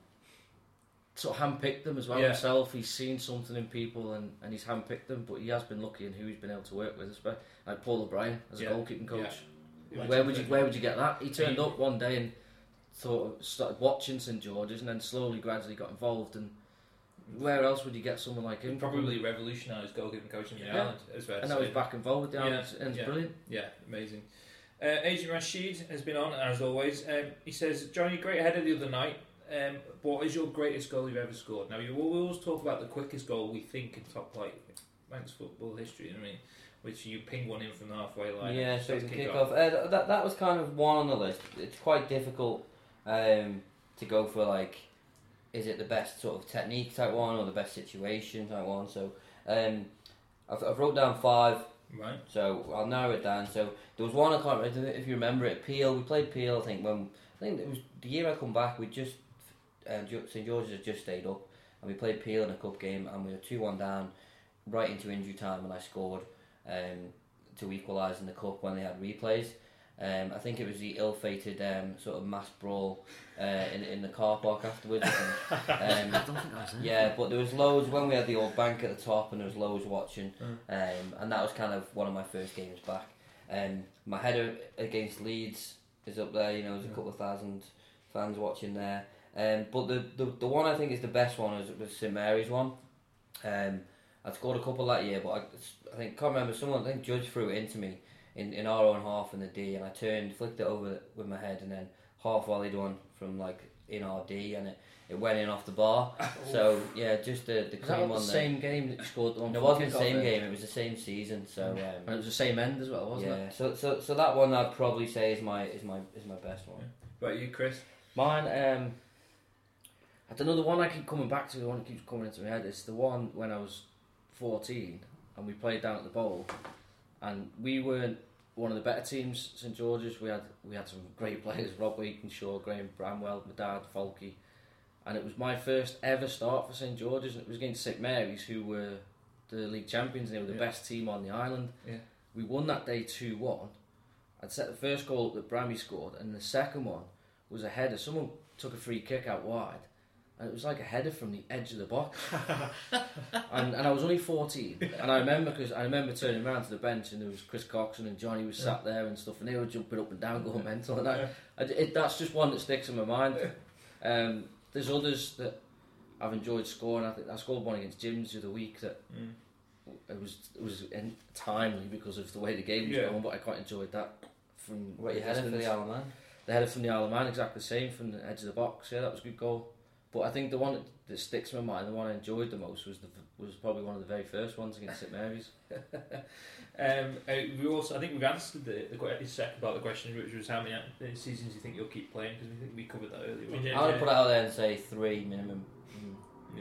S5: sort of handpicked them as well
S1: Yeah.
S5: himself. He's seen something in people, and, and he's handpicked them. But he has been lucky in who he's been able to work with, especially like Paul O'Brien as a
S1: Yeah.
S5: goalkeeping coach.
S1: Yeah.
S5: Where would you Where would you get that? He turned
S1: He-
S5: up one day and thought started watching St George's, and then slowly, gradually got involved. And where else would you get someone like him?
S1: Probably revolutionised goalkeeping coaching in the
S5: Yeah.
S1: island as well.
S5: And now he's back involved with the
S1: Yeah,
S5: Islands, and it's
S1: yeah.
S5: brilliant.
S1: Yeah, amazing. Uh, Agent Rashid has been on, as always. Um, he says, Johnny, great header the other night. Um, what is your greatest goal you've ever scored? Now, you we always talk about the quickest goal we think in top like Manx football history. I mean, which you ping one in from the halfway line.
S4: Yeah, so
S1: to
S4: the
S1: kick
S4: kick
S1: off.
S4: off. Uh, that that was kind of one on the list. It's quite difficult um, to go for like, is it the best sort of technique type one or the best situation type one? So um, I've, I've wrote down five.
S1: Right.
S4: So I'll narrow it down. So there was one I can't remember if you remember it. Peel. We played Peel. I think when I think it was the year I come back. We just um, St George's had just stayed up, and we played Peel in a cup game, and we were two one down, right into injury time, and I scored um, to equalise in the cup when they had replays. Um, I think it was the ill-fated um, sort of mass brawl uh, in in the car park afterwards. And, um,
S3: I don't think I was there.
S4: yeah, but there was loads when we had the old bank at the top, and there was loads watching,
S1: Mm.
S4: um, and that was kind of one of my first games back. Um, my header against Leeds is up there. You know, there's a couple of thousand fans watching there. Um, but the, the the one I think is the best one is was St Mary's one. Um, I'd scored a couple that year, but I, I think can't remember someone. I think Judge threw it into me in, in our own half in the D, and I turned, flicked it over with my head, and then half volleyed one from like in our D, and it, it went in off the bar. So yeah, just the the
S5: Was that
S4: cream
S5: the
S4: on there.
S5: same game that you scored the one?
S4: No, it
S5: from
S4: wasn't the
S5: kick-off
S4: same
S5: in?
S4: game. It was the same season. So
S5: And
S4: um,
S5: it was the same end as well, wasn't
S4: yeah.
S5: it?
S4: So so so that one I'd probably say is my is my is my best one.
S1: What about you, Chris?
S5: Mine, um, I don't know, the one I keep coming back to, the one that keeps coming into my head, it's the one when I was fourteen and we played down at the Bowl, and we weren't one of the better teams, St George's. We had we had some great players, Rob Wakenshaw, Graham Bramwell, my dad, Falky, and it was my first ever start for St George's, and it was against St Mary's, who were the league champions, and they were the
S1: Yeah.
S5: best team on the island.
S1: Yeah.
S5: We won that day two one. I'd set the first goal that Brammy scored, and the second one was a header. Someone took a free kick out wide, and it was like a header from the edge of the box. and, and I was only fourteen, and I remember because I remember turning around to the bench, and there was Chris Coxon and Johnny was sat there and stuff, and they were jumping up and down, going mental. And I, I, it, that's just one that sticks in my mind. Um, there's others that I've enjoyed scoring. I think I scored one against Jim's the other week that
S1: Mm.
S5: it was it was in, timely because of the way the game was
S1: Yeah.
S5: going, but I quite enjoyed that. From
S4: What you
S5: the
S4: headed for
S5: distance.
S4: the Isle of Man?
S5: The header from the Isle of Man, exactly the same, from the edge of the box. Yeah, that was a good goal. But I think the one that, that sticks in my mind, the one I enjoyed the most, was the was probably one of the very first ones against St Mary's.
S1: Um, uh, we also, I think we've answered the, the que- second part of the question, which was how many uh, seasons you think you'll keep playing, because we think we covered that earlier.
S2: We did.
S4: I would
S2: Yeah.
S4: put it out there and say three minimum. Mm.
S1: Yeah.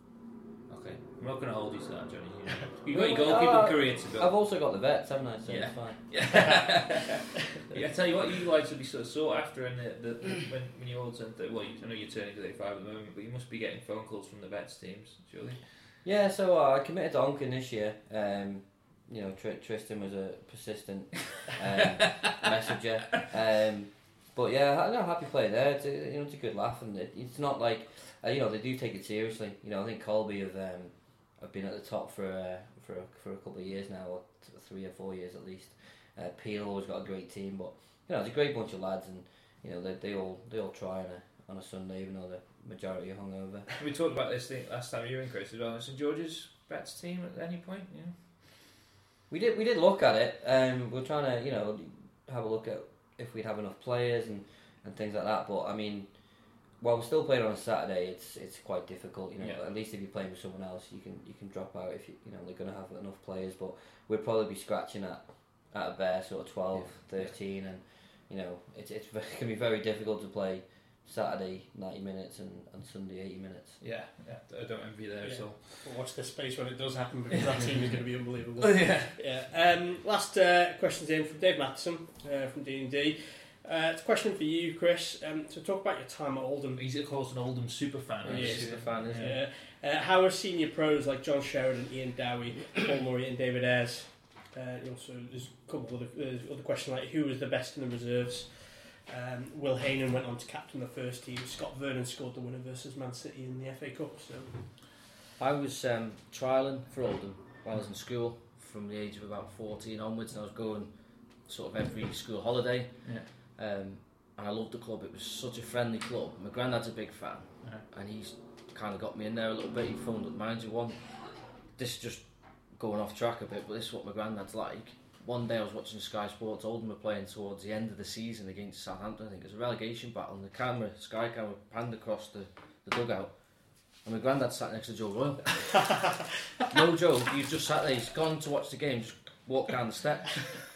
S1: Okay. I'm not going to hold you to that, Johnny. You know. You've got
S4: Well,
S1: your goalkeeping
S4: uh,
S1: career to
S4: I've
S1: go.
S4: also got the vets, haven't I? So
S1: Yeah.
S4: it's fine.
S1: Yeah. Yeah, I tell you what, you guys will be sort of sought after in the, the, when, when you all turn thirty. Well, you, I know you're turning thirty-five at the moment, but you must be getting phone calls from the vets teams, surely.
S4: Yeah, so uh, I committed to Onken this year. Um, you know, Tr- Tristan was a persistent um, messenger. Um, but yeah, I'm a happy play there. It's a, you know, it's a good laugh, and it, it's not like uh, you know they do take it seriously. You know, I think Colby have um, have been at the top for uh, for a, for a couple of years now, or t- three or four years at least. Uh, Peel always got a great team, but you know, it's a great bunch of lads, and you know they they all they all try on a on a Sunday, even though the majority are hungover.
S1: We talked about this thing last time you were in, Chris, as well. St George's vets team at any point, yeah.
S4: We did we did look at it. Um, we we're trying to you know have a look at if we'd have enough players and, and things like that. But I mean, while we're still playing on a Saturday, it's it's quite difficult. You know,
S1: Yeah.
S4: at least if you're playing with someone else, you can you can drop out if you you know they're going to have enough players. But we'd probably be scratching at at a bare sort of twelve,
S1: Yeah.
S4: thirteen, and you know it's it's it can be very difficult to play Saturday ninety minutes and, and Sunday eighty minutes.
S1: Yeah, yeah. I don't envy you there
S2: Yeah.
S1: at all.
S2: We'll watch this space when it does happen, because that team is going to be unbelievable.
S1: yeah.
S2: Yeah. Um, last uh, question's in from Dave Matheson uh, from D and D. Uh, it's a question for you, Chris. Um, so talk about your time at Oldham.
S1: He's of course an Oldham super fan.
S2: He
S1: isn't
S2: is.
S1: he?
S5: Super fan, isn't
S2: Yeah. Uh, how are senior pros like John Sheridan, Ian Dowie, Paul Murray, and David Ayres? Uh, also, there's a couple of other, there's other questions like who was the best in the reserves. Um, Will Haynen went on to captain the first team. Scott Vernon scored the winner versus Man City in the F A Cup. So
S5: I was um, trialling for Oldham while I was in school from the age of about fourteen onwards, and I was going sort of every school holiday.
S1: Yeah.
S5: Um, and I loved the club. It was such a friendly club. My granddad's a big fan,
S1: Uh-huh.
S5: and he's kind of got me in there a little bit. He phoned up, mind you, one. This is just going off track a bit, but this is what my granddad's like. one day I was watching Sky Sports. Oldham were playing towards the end of the season against Southampton. I think it was a relegation battle, and the camera, Sky camera, panned across the, the dugout. And my granddad sat next to Joe Royle. No joke, he's just sat there, he's gone to watch the game, just walked down the steps.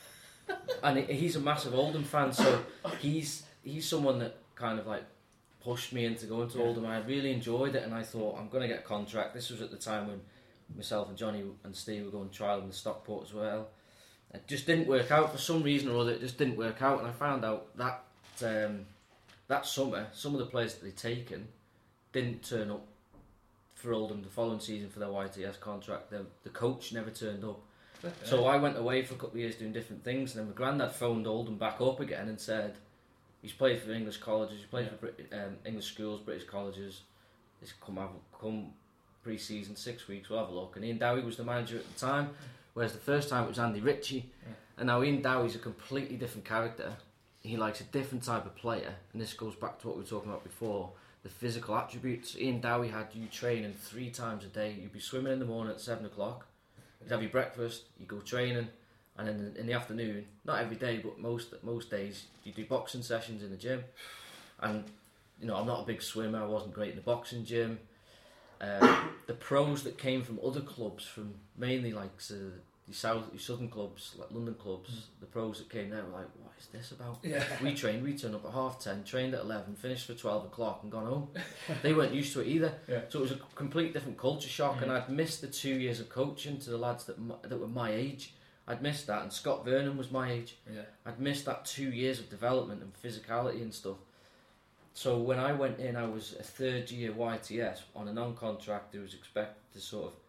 S5: And he, he's a massive Oldham fan, so he's he's someone that kind of like pushed me into going to yeah. Oldham. I really enjoyed it, and I thought, I'm going to get a contract. This was at the time when myself and Johnny and Steve were going trial in the Stockport as well. It just didn't work out for some reason or other. It just didn't work out, and I found out that um, that summer, some of the players that they'd taken didn't turn up for Oldham the following season for their Y T S contract. The, the coach never turned up. Okay. So I went away for a couple of years doing different things, and then my granddad phoned Oldham back up again and said he's played for English colleges, he's played yeah. for Brit- um, English schools, British colleges. He's come have come pre-season six weeks. We'll have a look. And Ian Dowie was the manager at the time, whereas the first time it was Andy Ritchie. Yeah. And now Ian Dowie's a completely different character. He likes a different type of player, and this goes back to what we were talking about before. The physical attributes. Ian Dowie had you training three times a day. You'd be swimming in the morning at seven o'clock. You'd have your breakfast. You go training, and then in the afternoon, not every day, but most most days, you do boxing sessions in the gym. And you know, I'm not a big swimmer. I wasn't great in the boxing gym. Uh, the pros that came from other clubs, from mainly like uh, the south, the southern clubs, like London clubs, mm. the pros that came there were like, "What is this about?" Yeah. We trained. We turned up at half ten, trained at eleven, finished for twelve o'clock, and gone home. They weren't used to it either. Yeah. So it was a complete different culture shock, mm. and I'd missed the two years of coaching to the lads that that were my age. I'd missed that, and Scott Vernon was my age. Yeah. I'd missed that two years of development and physicality and stuff. So when I went in, I was a third year Y T S on a non-contract who was expected to sort of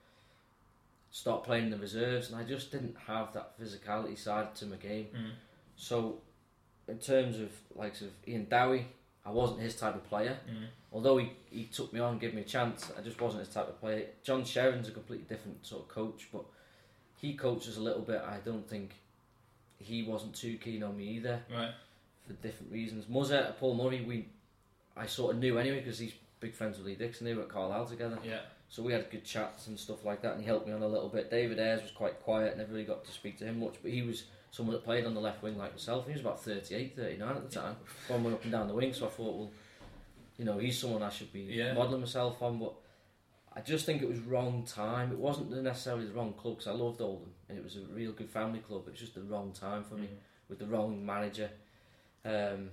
S5: start playing in the reserves, and I just didn't have that physicality side to my game. Mm. So in terms of like sort of Ian Dowie, I wasn't his type of player. Mm. Although he, he took me on, gave me a chance, I just wasn't his type of player. John Sherin's a completely different sort of coach, but he coaches a little bit. I don't think he wasn't too keen on me either, right? For different reasons. Muzza, Paul Murray, we I sort of knew anyway because he's big friends with Lee Dixon. They were at Carlisle together. Yeah. So we had good chats and stuff like that, and he helped me on a little bit. David Ayres was quite quiet, never really got to speak to him much, but he was someone that played on the left wing like myself. He was about thirty-eight, thirty-nine at the time, one went up and down the wing, so I thought, well, you know, he's someone I should be yeah. modelling myself on, but I just think it was wrong time. It wasn't necessarily the wrong club, because I loved Oldham, and it was a real good family club. It was just the wrong time for me, mm. with the wrong manager. Um,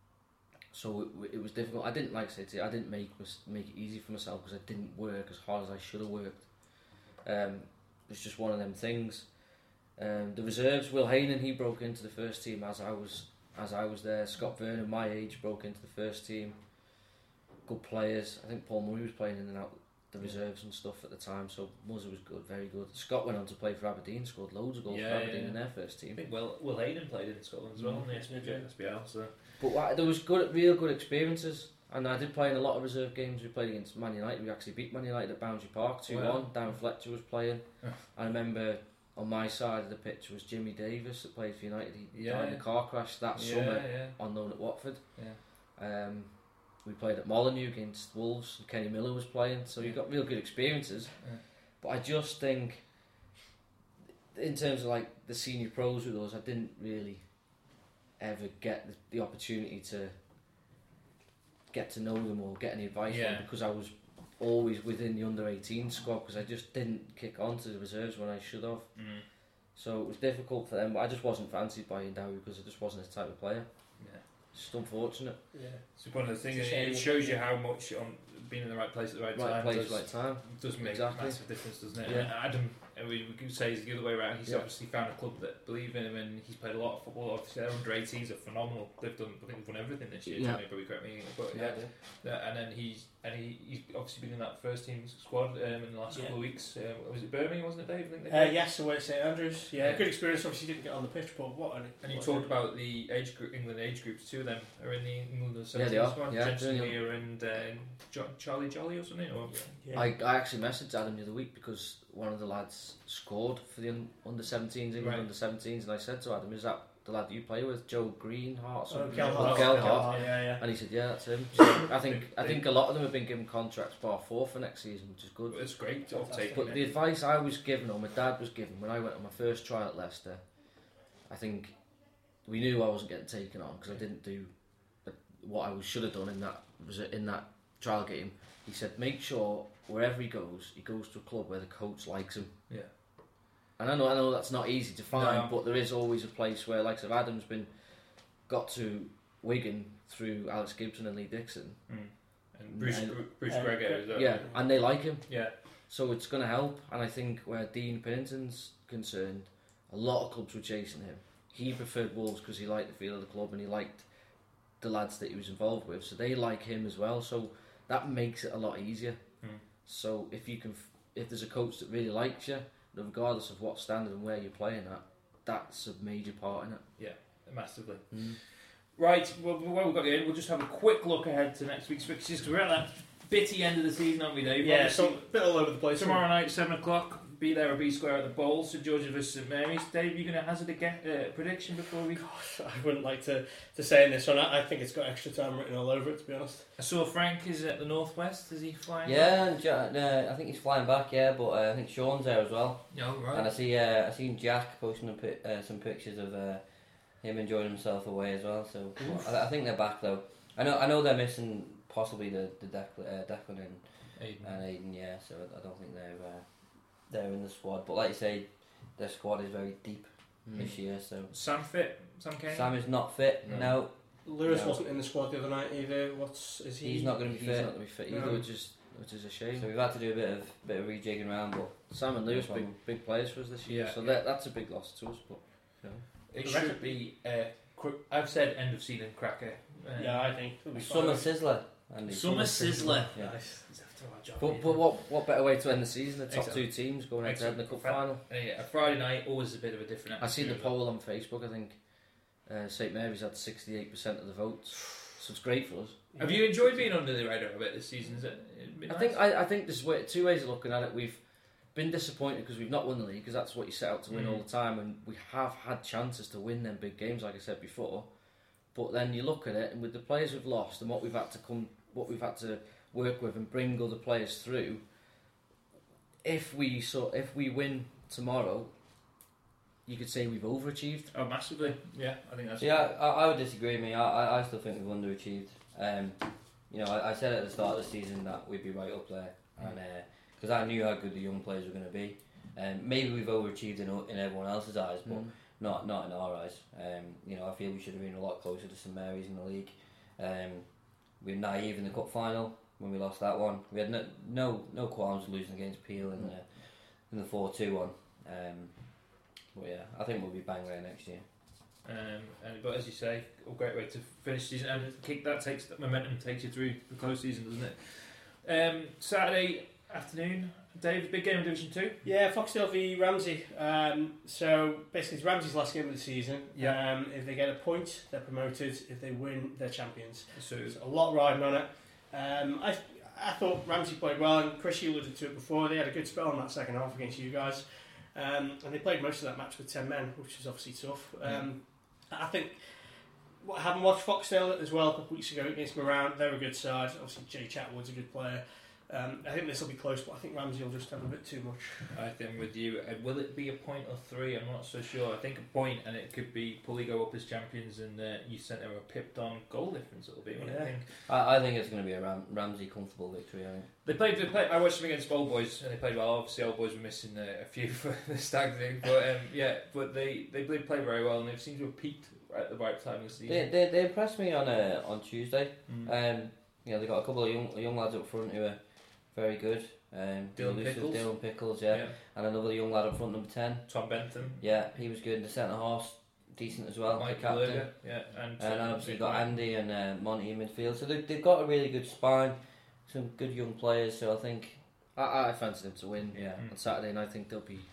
S5: so it, it was difficult. I didn't, like I said to you, I didn't make make it easy for myself, because I didn't work as hard as I should have worked. Um, it's just one of them things. Um, the reserves, Will Haynen, he broke into the first team as I was as I was there. Scott Vernon, my age, broke into the first team. Good players. I think Paul Murray was playing in and out the reserves and stuff at the time, so Muzza was good, very good. Scott went on to play for Aberdeen, scored loads of goals yeah, for Aberdeen yeah. in their first team.
S1: I think Will, Will Hayden played in Scotland as well, mm-hmm. in the S B L. So.
S5: But uh, there was good, real good experiences, and I did play in a lot of reserve games. We played against Man United. We actually beat Man United at Boundary Park two one. Wow. Dan Fletcher was playing. I remember on my side of the pitch was Jimmy Davis that played for United. He yeah, died in a car crash that yeah, summer yeah. on loan at Watford. Yeah. Um, we played at Molineux against Wolves, and Kenny Miller was playing, so you got real good experiences. Yeah. But I just think, in terms of like the senior pros with us, I didn't really ever get the, the opportunity to get to know them or get any advice yeah. from them, because I was always within the under eighteen squad, because I just didn't kick on to the reserves when I should have. Mm. So it was difficult for them, but I just wasn't fancied by Ian Dowie because I just wasn't his type of player. Yeah. Just unfortunate.
S1: Yeah. It's one of the things. It shows you how much um, being in the right place at the right,
S5: right
S1: time
S5: place,
S1: does,
S5: right time.
S1: does make
S5: exactly.
S1: a massive difference, doesn't it?
S5: Yeah.
S1: And Adam, we, we could say it's the other way around. He's
S5: yeah.
S1: obviously found a club that believe in him, and he's played a lot of football. Obviously, their under eighteens are phenomenal. They've done, I think they've won everything this year. Yeah. Johnny, probably correct me. But yeah, yeah, yeah. And then he's and he, he's obviously been in that first team squad um, in the last yeah. couple of weeks. Um, was it Birmingham? Wasn't it, Dave? I think they
S2: uh, yes, away at St Andrews. Yeah, yeah, good experience. Obviously, didn't get on the pitch, but what? An,
S1: and you
S2: what
S1: talked about the age group, England age groups. Two of them are in the England
S5: yeah, they are.
S1: squad.
S5: Yeah,
S1: Jensen Lear and uh, jo- Charlie Jolly or something. Or
S5: yeah. I I actually messaged Adam the other week because one of the lads scored for the un- under seventeens, England right. under seventeens, and I said to Adam, "Is that the lad that you play with, Joe Greenheart?"
S2: Oh, Gelhardt.
S5: Gelhardt.
S2: Yeah, yeah.
S5: And he said, "Yeah, that's him." So I think I think a lot of them have been given contracts bar four for next season, which is good.
S1: It's great to take.
S5: But the advice I was given, or my dad was given, when I went on my first trial at Leicester, I think we knew I wasn't getting taken on because I didn't do what I should have done in that was in that trial game. He said, make sure wherever he goes, he goes to a club where the coach likes him.
S1: Yeah.
S5: And I know, I know that's not easy to find,
S1: No.
S5: but there is always a place where, like, so Adam's been got to Wigan through Alex Gibson and Lee Dixon.
S1: Mm. And Bruce,
S5: And-
S1: Bru- Bruce
S2: uh,
S1: Gregor as well.
S5: Yeah, and they like him,
S1: Yeah.
S5: so it's going to help. And I think where Dean Pennington's concerned, a lot of clubs were chasing him. He preferred Wolves because he liked the feel of the club and he liked the lads that he was involved with, so they like him as well. So that makes it a lot easier.
S1: Mm.
S5: So if you can, if there's a coach that really likes you, regardless of what standard and where you're playing at, that's a major part in it.
S1: Yeah, massively.
S5: Mm.
S1: Right, well, while we've got you in, we'll just have a quick look ahead to next week's fixtures because we're at that bitty end of the season, aren't we, Dave?
S2: Yeah,
S1: Obviously,
S2: so a bit all over the place.
S1: tomorrow night, seven o'clock, be there or be square at the Bowl, St George's versus St Mary's. Dave, you going to hazard a get, uh, prediction before we...
S2: I wouldn't like to, to say in this one. I I think it's got extra time written all over it, to be honest.
S1: I saw Frank is at the Northwest. Is he flying?
S4: Yeah, and Ja- uh, I think he's flying back. Yeah, but uh, I think Sean's there as well.
S1: Oh, right.
S4: And I see, uh, I seen Jack posting a pi- uh, some pictures of uh, him enjoying himself away as well. So I, I think they're back though. I know, I know they're missing possibly the the Declan, uh, Declan and,
S1: Aiden.
S4: and Aiden. Yeah, so I, I don't think they're uh, they're in the squad. But like you say, their squad is very deep
S5: Mm.
S4: this year. So
S1: Sam fit? Sam Kane?
S4: Sam is not fit.
S5: No.
S4: No,
S2: Lewis
S4: No.
S2: wasn't in the squad the other night either. What's is he?
S4: he's not going to be
S5: He's
S4: fit.
S5: not going to be fit either,
S2: No.
S5: which is which is a shame.
S4: So we've had to do a bit of bit of rejigging around, but
S5: Sam and Lewis,
S4: No
S5: big
S4: problem.
S5: big players for us this year,
S1: Yeah,
S5: so
S1: yeah.
S5: that that's a big loss to us. But you know.
S1: It
S2: I reckon-
S1: should be... Uh, cr- I've said end of season cracker. Uh,
S2: Yeah, I think it'll be
S4: Summer
S2: fine.
S4: Sizzler. Andy.
S1: Summer Sizzler.
S4: Yeah.
S2: Nice.
S1: He's after our job,
S5: But,
S1: isn't
S5: but
S1: he?
S5: what what better way to end the season? The top
S1: Exactly.
S5: two teams going head to head in the cup
S1: Exactly.
S5: final.
S1: Uh, yeah, a Friday night, always a bit of a different
S5: I seen the
S1: atmosphere.
S5: poll on Facebook. I think uh, St Mary's had sixty-eight percent of the votes, so it's great for us.
S1: Have you enjoyed being under the radar a bit this season? Is it, it been
S5: I
S1: nice?
S5: think I, I think there's way, two ways of looking at it. We've been disappointed because we've not won the league, because that's what you set out to win
S1: Mm.
S5: all the time, and we have had chances to win them big games, like I said before. But then you look at it, and with the players we've lost and what we've had to come, what we've had to work with and bring other players through. If we so if we win tomorrow, you could say we've overachieved.
S1: Oh, massively. Yeah, I think that's...
S4: Yeah, I, I would disagree with me. I, I, I still think we've underachieved. Um, you know, I, I said at the start of the season that we'd be right up there, and because I knew how good the young players were going to be. Um, maybe we've overachieved in, in everyone else's eyes, but
S5: Mm.
S4: not not in our eyes. Um, you know, I feel we should have been a lot closer to St Mary's in the league. Um, we were naive in the cup final when we lost that one. We had no no, no qualms losing against Peel in the in the four two one. Um, but yeah, I think we'll be bang there next year.
S1: Um, and, but as you say, a great way to finish the season, and kick that takes that momentum takes you through the close season, doesn't it? Um, Saturday afternoon, Dave, big game in Division Two.
S2: Yeah, Foxdale v Ramsey. Um, so basically, it's Ramsey's last game of the season.
S1: Yeah.
S2: Um, if they get a point, they're promoted. If they win, they're champions.
S1: So
S2: There's a lot riding on it. Um, I I thought Ramsey played well, and Chris, you alluded to it before. They had a good spell in that second half against you guys, um, and they played most of that match with ten men, which was obviously tough. Um, I think. What having watched Foxdale as well a couple of weeks ago against Moran, they're a good side. Obviously, Jay Chatwood's a good player. Um, I think this will be close, but I think Ramsey will just have a bit too much.
S1: I think with you, uh, will it be a point or three? I'm not so sure. I think a point, and it could be Pulley go up as champions, and uh, you sent them a pipped on goal difference. It'll be. Wouldn't
S2: Yeah.
S1: I think
S4: I, I think it's going to be a Ram- Ramsey comfortable victory. I think.
S1: they played. They played. I watched them against Old Boys, and they played well. Obviously, Old Boys were missing uh, a few for the stag thing, but um, yeah, but they they played play very well, and they seem to have peaked at the right time of the season.
S4: They, they, they impressed me on uh, on Tuesday.
S1: Mm.
S4: Um, you know, they got a couple of young young lads up front who are very good. Um,
S1: Dylan
S4: Lucas-
S1: Pickles.
S4: Dylan Pickles, yeah.
S1: yeah.
S4: and another young lad up front, number ten.
S1: Tom Bentham,
S4: Yeah, he was good. The centre half, decent as well.
S1: Mike
S4: the captain.
S1: Berger, yeah, and,
S4: And
S1: uh,
S4: obviously
S1: Big
S4: got
S1: Mike.
S4: Andy and uh, Monty in midfield. So they, they've got a really good spine, some good young players. So I think,
S5: I, I fancy them to win
S4: yeah,
S1: Mm.
S5: on Saturday, and I think they'll be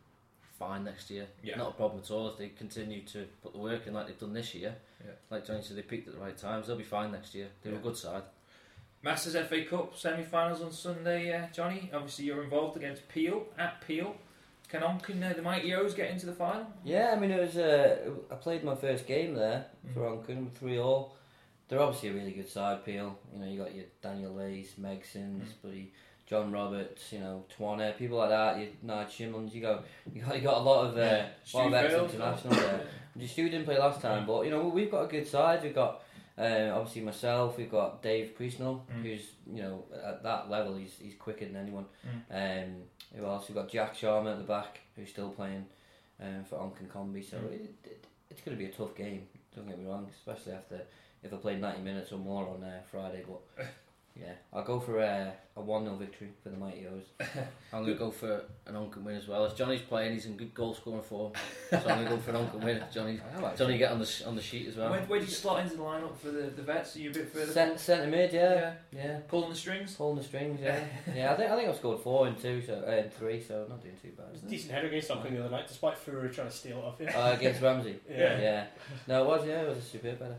S5: fine next year.
S1: Yeah.
S5: Not a problem at all if they continue to put the work in like they've done this year.
S1: Yeah.
S5: Like Johnny said, they peaked at the right times. They'll be fine next year. They're
S1: Yeah.
S5: a good side.
S1: Masters F A Cup semi-finals on Sunday, uh, Johnny. Obviously, you're involved against Peel at Peel. Can Onken, uh, the Mighty O's, get into the final?
S4: yeah. I mean, it was. Uh, I played my first game there
S1: Mm.
S4: for Oncon, three all. They're obviously a really good side, Peel. You know, you got your Daniel Lace, Megsons,
S1: Mm.
S4: bloody John Roberts, you know, Twana, people like that. You Nigel Shimons. You go, you got, you got a lot of uh,
S1: Stu
S4: lot of ex
S1: Field,
S4: internationals there. Yeah. Stu didn't play last time, but you know we've got a good side. We've got uh, obviously myself. We've got Dave Priestnell,
S1: Mm.
S4: who's you know at that level he's he's quicker than anyone.
S1: Mm.
S4: Um, who else? We've got Jack Sharma at the back, who's still playing um, for Onken Combi. So
S1: Mm.
S4: it, it, it's going to be a tough game. Don't get me wrong, especially after if I played ninety minutes or more on uh, Friday. But yeah, I'll go for uh, a one nil victory for the Mighty O's.
S5: I'm going to go for an Onken win as well. As Johnny's playing, he's in good goal scoring form, so I'm going to go for an Onken win. Johnny, Johnny get on the on the sheet as well.
S1: Where, where did you slot into the lineup for the, the vets? Are you a bit further?
S4: Cent- centre mid, yeah,
S1: Yeah.
S4: yeah,
S1: Pulling the strings?
S4: pulling the strings, yeah, yeah. I think I think I've scored four and two, so uh, and three, so not doing too bad.
S2: It was a
S4: Isn't it?
S2: decent header against Onken the other night, despite Furu trying to steal it off you.
S4: Uh, against Ramsey,
S2: Yeah.
S4: yeah. No, it was, yeah, it was a superb header.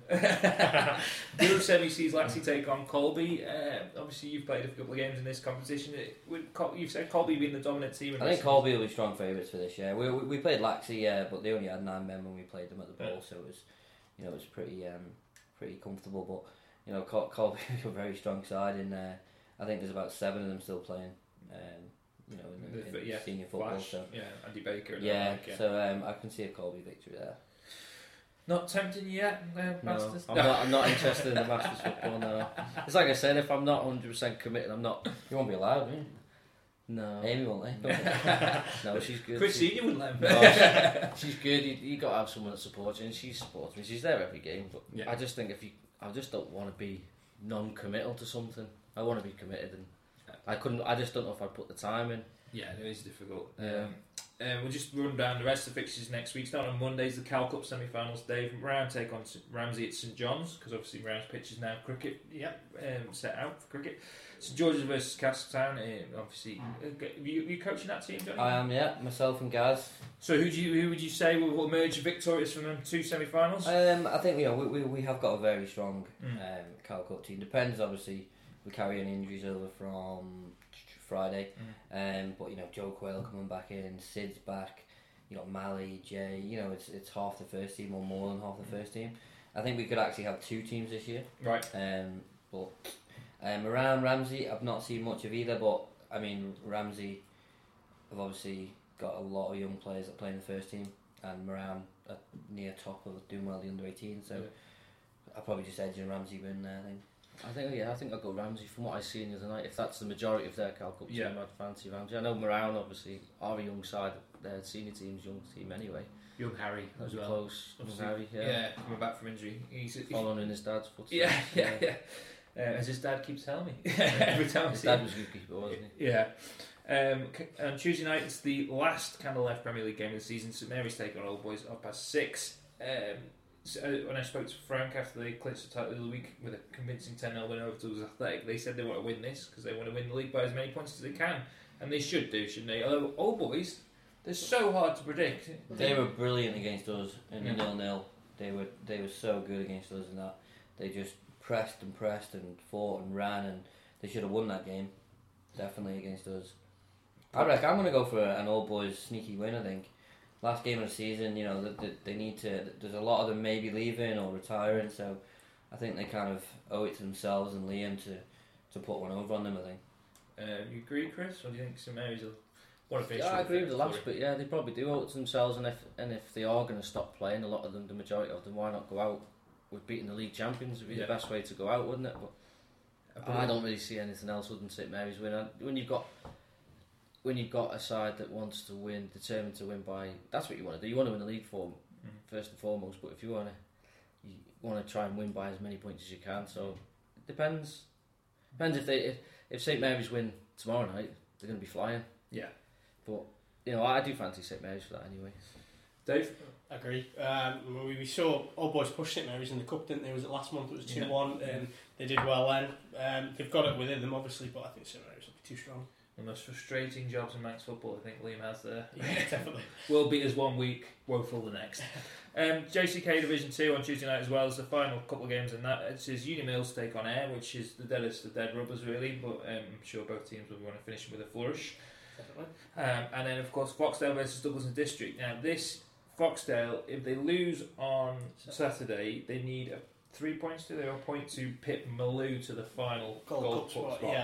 S1: The other semi sees Laxey take on Colby. Uh, obviously, you've played a couple of games in this competition. It, would Col- you've said Colby being the dominant team. In
S4: I
S1: this
S4: think Colby will be strong favourites for this year. We, we we played Laxey, yeah, but they only had nine men when we played them at the ball, so it was, you know, it was pretty um pretty comfortable. But you know, Col- Colby are a very strong side, and uh, I think there's about seven of them still playing. Um, you know, in, the, in
S1: The- yeah,
S4: senior football.
S1: Flash,
S4: So
S1: yeah, Andy Baker. And
S4: yeah,
S1: like, yeah.
S4: so um, I can see a Colby victory there.
S1: Not tempting you yet, uh,
S5: No,
S1: Masters?
S5: I'm not. I'm not interested in the Masters football. No, it's like I said. If I'm not one hundred percent committed, I'm not.
S4: You won't be allowed, will you?
S5: No,
S4: Amy won't, eh?
S5: no, she's good.
S1: Chris
S5: She-
S1: Senior wouldn't let him.
S5: No, she- she's good. You, you got to have someone that supports you, and she supports me. She's there every game, but
S1: Yeah.
S5: I just think if you, I just don't want to be non-committal to something. I want to be committed, and I couldn't. I just don't know if I'd put the time in.
S1: Yeah, it is difficult.
S5: Yeah.
S1: Um, uh, we'll just run down the rest of the fixtures next week. Starting on Mondays, the Cal Cup semi-finals. Dave and Brown take on St- Ramsey at St John's, because obviously Brown's pitch is now cricket. Yep, um, set out for cricket. St George's versus Castletown. Uh, obviously, uh, g- you, you coaching that team, don't you?
S4: I am, yeah. Myself and Gaz.
S1: So who do you who would you say will, will emerge victorious from them two semi-finals?
S4: Um, I think you know we, we we have got a very strong
S1: Mm.
S4: um, Cal Cup team. Depends, obviously. We carry any injuries over from Friday, um, but you know Joe Quayle coming back in, Sid's back. You got Mally, Jay. You know it's it's half the first team or more than half the first team. I think we could actually have two teams this year.
S1: Right.
S4: Um, but um, around Ramsey, I've not seen much of either. But I mean Ramsey have obviously got a lot of young players that play in the first team, and Moran are near top of doing well the under eighteen. So.
S1: Yeah.
S4: I'll probably just edge in Ramsey win there, I think.
S5: I think yeah, I think I'll go Ramsey from what I seen the other night. If that's the majority of their Cal Cup team,
S1: Yeah.
S5: I'd fancy Ramsey. I know Moran obviously are a young side, their senior team's young team anyway.
S1: Young Harry
S5: That
S1: as
S5: was
S1: well.
S5: close. Young
S1: Obviously,
S5: Harry,
S1: Yeah.
S5: yeah.
S1: coming back from injury. He's, he's,
S5: Following in his dad's footsteps.
S1: yeah, yeah, yeah. Uh, as his dad keeps telling me every time I
S5: His
S1: see
S5: dad
S1: him.
S5: was a good keeper, wasn't he?
S1: Yeah. Um, c- on Tuesday night, it's the last Candle Left Premier League game of the season. St Mary's taking on Old Boys at half past six. Um, so uh, when I spoke to Frank after they clinched the title of the week with a convincing ten nil win over Toulouse Athletic, they said they want to win this because they want to win the league by as many points as they can. And they should do, shouldn't they? Although Old Boys, they're so hard to predict.
S4: They were brilliant against us in the
S1: Yeah.
S4: nil nil. They were they were so good against us in that. They just pressed and pressed and fought and ran, and they should have won that game. Definitely against us. I reckon I'm going to go for an Old Boys sneaky win, I think. Last game of the season, you know, they, they need to. There's a lot of them maybe leaving or retiring, so I think they kind of owe it to themselves and Liam to, to put one over on them, I think.
S1: Uh, you agree, Chris? Or do you think St Mary's will want to finish?
S5: Yeah, I
S1: with
S5: agree with the last
S1: victory?
S5: bit. Yeah, they probably do owe it to themselves, and if and if they are going to stop playing, a lot of them, the majority of them, why not go out with beating the league champions? Would be
S1: Yeah.
S5: the best way to go out, wouldn't it? But I don't really see anything else other than St Mary's win. And when you've got when you've got a side that wants to win, determined to win by, that's what you want to do. You want to win the league form
S1: Mhm.
S5: first and foremost. But if you want to, you want to try and win by as many points as you can. So it depends. Depends if they if, if St Mary's win tomorrow night, they're going to be flying.
S1: Yeah.
S5: But you know, I do fancy St Mary's for that anyway.
S1: Dave?
S2: I agree. Um, we, we saw Old Boys push St Mary's in the cup, didn't they? Was it last month? It was two one,
S1: Yeah.
S2: and they did well then. Um, they've got it within them, obviously, but I think St Mary's will be too strong.
S1: The most frustrating jobs in max football, I think Liam has there.
S2: Yeah, definitely.
S1: World beaters one week, woeful the next. Um, J C K Division two on Tuesday night as well as the final couple of games in that. It's his Uni Mills take on Ayr, which is the deadest of dead rubbers really, but um, I'm sure both teams will want to finish with a flourish.
S2: Definitely.
S1: Um, and then of course Foxdale versus Douglas and District. Now this Foxdale, if they lose on Saturday, they need a three points to their point to pip Maloo to the final
S2: Gold,
S1: Gold
S2: Cup
S1: Cup
S2: spot,
S1: spot.
S2: yeah.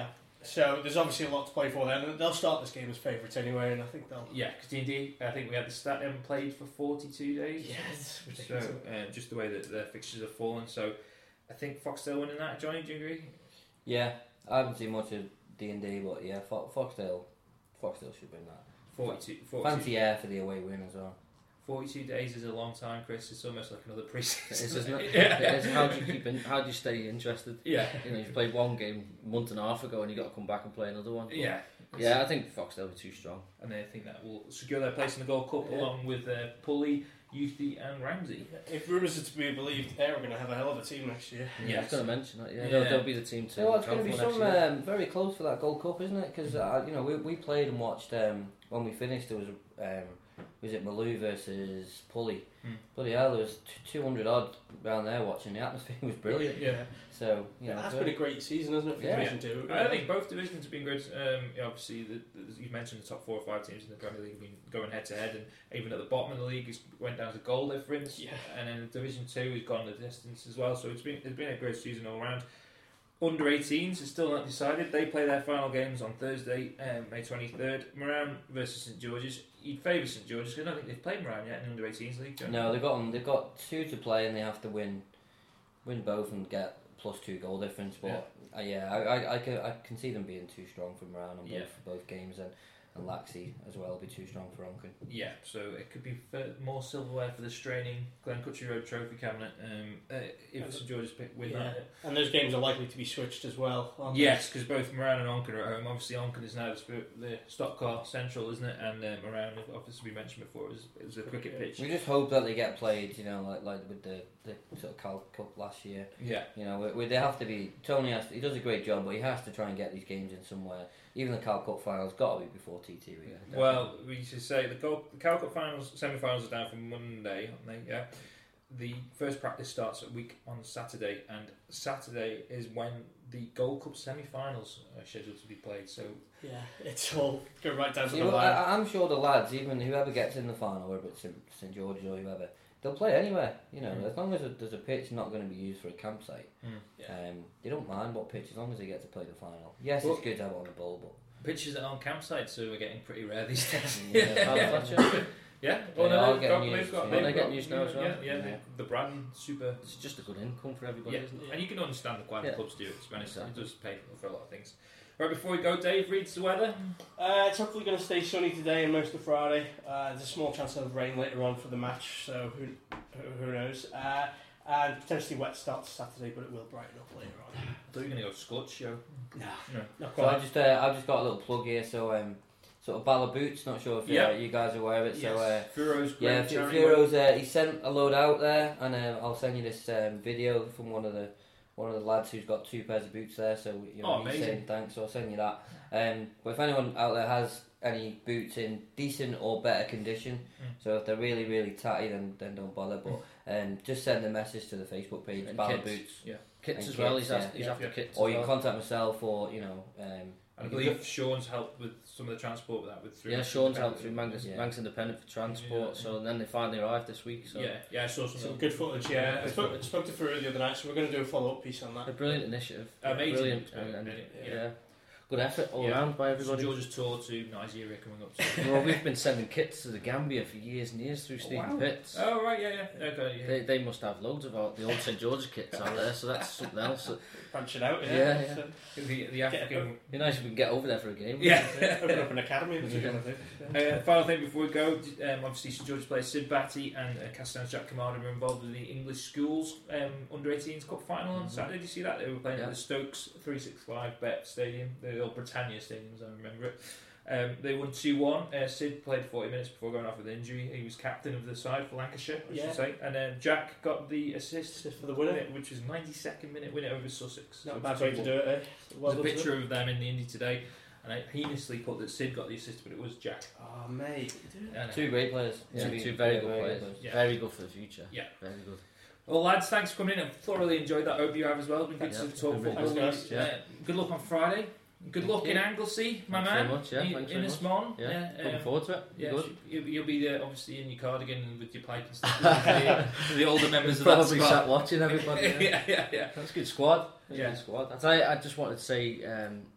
S2: So there's obviously a lot to play for then. And they'll start this game as favourites anyway, and I think they'll.
S1: Yeah, because D and D, I think we had the stat they haven't played for forty-two days.
S2: Yeah, it's
S1: So
S2: ridiculous.
S1: uh, just the way that their fixtures have fallen. So I think Foxdale winning that. Johnny, do you agree?
S4: Yeah, I haven't seen much of D and D, but yeah, Fo- Foxdale, Foxdale should win that.
S1: forty-two, forty-two,
S4: Fancy air for the away win as well.
S1: forty-two days is a long time, Chris. It's almost like another pre-season.
S5: It is, isn't it?
S1: Yeah.
S5: It is. How do you keep in, how do you stay interested?
S1: Yeah.
S5: You know, you've played one game a month and a half ago, and you got to come back and play another one. But
S1: Yeah.
S5: yeah. I think Foxdale will be too strong.
S1: And I think that will secure their place in the Gold Cup
S2: Yeah.
S1: along with uh, Pulley, Youthy and Ramsey.
S2: If rumours are to be believed, they're going to have a hell of a team next year.
S5: Yeah, I was
S1: Yes.
S5: going to mention that. Yeah,
S1: Yeah.
S5: They'll, they'll be the team to.
S4: So well, it's going to be
S5: go for next
S4: some
S5: year.
S4: um, very close for that Gold Cup, isn't it? Because uh, you know we we played and watched um, when we finished. There was um, was it Malou versus Pulley?
S1: Hmm.
S4: Bloody hell, there was two hundred odd round there watching. The atmosphere was brilliant.
S1: Yeah.
S4: So you
S2: Yeah,
S4: know,
S2: that's
S4: so-
S2: been a great season, hasn't it, for
S4: Yeah.
S2: Division Two?
S1: I think both divisions have been good. Um, yeah, obviously, the, the, you mentioned the top four or five teams in the Premier League have been going head to head, and even at the bottom of the league, it went down to goal difference.
S2: Yeah.
S1: And then Division Two has gone the distance as well. So it's been it's been a great season all round. Under eighteens is still not decided. They play their final games on Thursday, um, May twenty-third. Moran versus St George's. You'd favour St George's because I don't think they've played Moran yet in the under eighteens league. don't
S4: No, they've got them. They've got two to play, and they have to win, win both, and get plus two goal difference. But yeah, uh, yeah I, I, I, can, I can see them being too strong for Moran on both
S1: Yeah.
S4: for both games, and and Laxey as well will be too strong for Onken.
S1: Yeah, so it could be for more silverware for the straining Glen Cutchery Road Trophy cabinet. Um, uh, if St George's pick win
S2: Yeah.
S1: that.
S2: And those games are likely to be switched as well. aren't they?
S1: Yes, because both Moran and Onken are at home. Obviously, Onken is now the, spirit, the stock car central, isn't it? And uh, Moran, obviously, we mentioned before, it was, it was a cricket pitch.
S4: We just hope that they get played, you know, like like with the, the sort of Cal Cup last year.
S1: Yeah,
S4: You know, we, we, they have to be. Tony has to, he does a great job, but he has to try and get these games in somewhere. Even the Cal Cup finals got to be before T T. Really.
S5: Yeah.
S1: well, we should say the, Gold, the Cal Cup finals, semi-finals are down for Monday, aren't they? Yeah. The first practice starts a week on Saturday, and Saturday is when the Gold Cup semi-finals are scheduled to be played. So
S2: Yeah, it's all go right down to
S4: See,
S2: the
S4: well,
S2: line.
S4: I, I'm sure the lads, even whoever gets in the final, whether it's St George's or whoever, they'll play anywhere. You know,
S1: Mm.
S4: as long as there's a pitch not going to be used for a campsite,
S2: Yeah.
S4: um, they don't mind what pitch as long as they get to play the final. Yes,
S1: Well-
S4: it's good to have it on the bowl, but
S1: pitches are on campsites, so we're getting pretty rare these days.
S4: yeah,
S5: Alan Fletcher.
S1: Yeah,
S4: They
S1: well, no,
S4: are
S1: they've
S4: getting
S1: got,
S4: used,
S1: they've got,
S4: yeah.
S1: they've
S5: They're
S1: got-
S5: getting used now as well.
S1: Yeah, yeah,
S4: Yeah.
S1: The, the Braddon super.
S5: It's just a good income for everybody,
S1: Yeah,
S5: isn't it?
S1: and you can understand why the
S5: Yeah.
S1: clubs do it. To be honest,
S5: Exactly.
S1: it does pay for a lot of things. Right, before we go, Dave reads the weather.
S2: Uh, it's hopefully going to stay sunny today and most of Friday. Uh, there's a small chance of rain later on for the match, so who who, who knows? Uh, and potentially wet start Saturday, but it will brighten up later on.
S1: I thought you were going to go Scotch show.
S2: No,
S1: No.
S2: not
S4: So I
S2: quite.
S4: just uh, I've just got a little plug here. So um, sort of Balla Boots. Not sure if uh,
S1: Yeah.
S4: you guys are aware of it. So uh,
S1: Furo's
S4: yeah,
S1: great charity
S4: Furo's uh, he sent a load out there, and uh, I'll send you this um, video from one of the one of the lads who's got two pairs of boots there. So you know,
S1: Oh,
S4: he's
S1: amazing.
S4: saying thanks. So I'll send you that. Um, but if anyone out there has any boots in decent or better condition,
S1: Mm.
S4: so if they're really really tatty, then then don't bother. But um, just send a message to the Facebook page,
S5: And
S4: Balla
S5: kids.
S4: Boots,
S1: Yeah.
S5: Kits
S4: And
S5: as well.
S4: kits,
S5: He's, after,
S4: yeah.
S5: he's
S1: Yeah.
S5: after
S1: Yeah.
S5: kits.
S4: or
S5: as
S4: you can
S5: well.
S4: contact myself, or you know. Um,
S1: And I
S4: you
S1: believe
S4: can-
S1: Sean's helped with some of the transport with that. With through
S5: Yeah, Sean's helped through Manx,
S4: Yeah.
S5: Manx Independent for transport.
S1: Yeah.
S5: So then they finally arrived this week. So
S1: Yeah, yeah, I saw some.
S2: Some good footage, yeah. I
S1: Good
S2: spoke, I
S1: footage.
S2: spoke to Furu the other night, so we're going to do a follow-up piece on that.
S5: a brilliant initiative.
S1: Amazing.
S5: Brilliant.
S1: Yeah,
S5: And, and,
S1: brilliant,
S5: yeah.
S1: yeah.
S5: Good effort all
S1: Yeah.
S5: around by
S1: St
S5: everybody.
S1: George's tour to Nigeria coming up. To
S5: Well, we've been sending kits to the Gambia for years and years through Stephen
S1: wow.
S5: Pitts.
S1: Oh right, yeah, yeah. Okay, yeah.
S5: They, they must have loads of our, the old St George's kits out there, so that's something else. So
S2: Branch it out, yeah.
S5: Yeah, yeah.
S2: So,
S1: the, the African.
S5: it'd be nice if we can get over there for a game.
S1: Yeah.
S2: open up an academy. That's what we're going to do.
S1: Uh, final thing before we go, um, obviously St George's players Sid Batty and uh, Castellan's Jack Kamada were involved in the English Schools um, under eighteens Cup final on
S5: Mhm.
S1: Saturday. Did you see that? They were playing
S5: Yeah.
S1: at the Stokes three sixty-five Bet Stadium, the old Britannia Stadium as I remember it. Um, they won two one. Uh, Sid played forty minutes before going off with injury. He was captain of the side for Lancashire, I
S2: Yeah.
S1: should say. And then Jack got the assist
S2: Just for the winner.
S1: which was ninety-second minute winner over Sussex.
S2: Not a
S1: So
S2: bad way to do it, eh? Well
S1: There's a
S2: done to
S1: picture
S2: them.
S1: of them in the Indy today, and I heinously put that Sid got the assist, but it was Jack.
S2: Oh, mate.
S1: I know.
S4: two great players.
S5: Yeah,
S4: Two-
S5: two very
S4: yeah,
S5: good players.
S1: Yeah.
S5: Very good for the future.
S1: Yeah.
S5: Very good.
S1: Well, lads, thanks for coming in. I've thoroughly enjoyed that. Hope you have as well. It's been good
S5: Yeah,
S1: to talk
S5: been
S1: football.
S5: really
S2: good.
S1: with you.
S5: Yeah.
S1: Uh, good luck on Friday. Good
S5: Thank
S1: luck
S5: you.
S1: in Anglesey, my
S5: Thanks
S1: man.
S5: very much, yeah,
S1: In,
S5: thanks
S1: in
S5: very
S1: a
S5: much.
S1: small.
S5: Yeah,
S1: Yeah,
S5: looking
S1: um,
S5: forward to it.
S1: yeah,
S5: Good.
S1: you'll, you'll be there, obviously, in your cardigan and with your pipe and stuff. the, the older members of that
S5: Probably
S1: squad.
S5: sat watching everybody. Yeah.
S1: yeah, yeah, yeah.
S5: That's a good squad. That's
S1: Yeah.
S5: a good squad. I, tell you, I just wanted to say, um,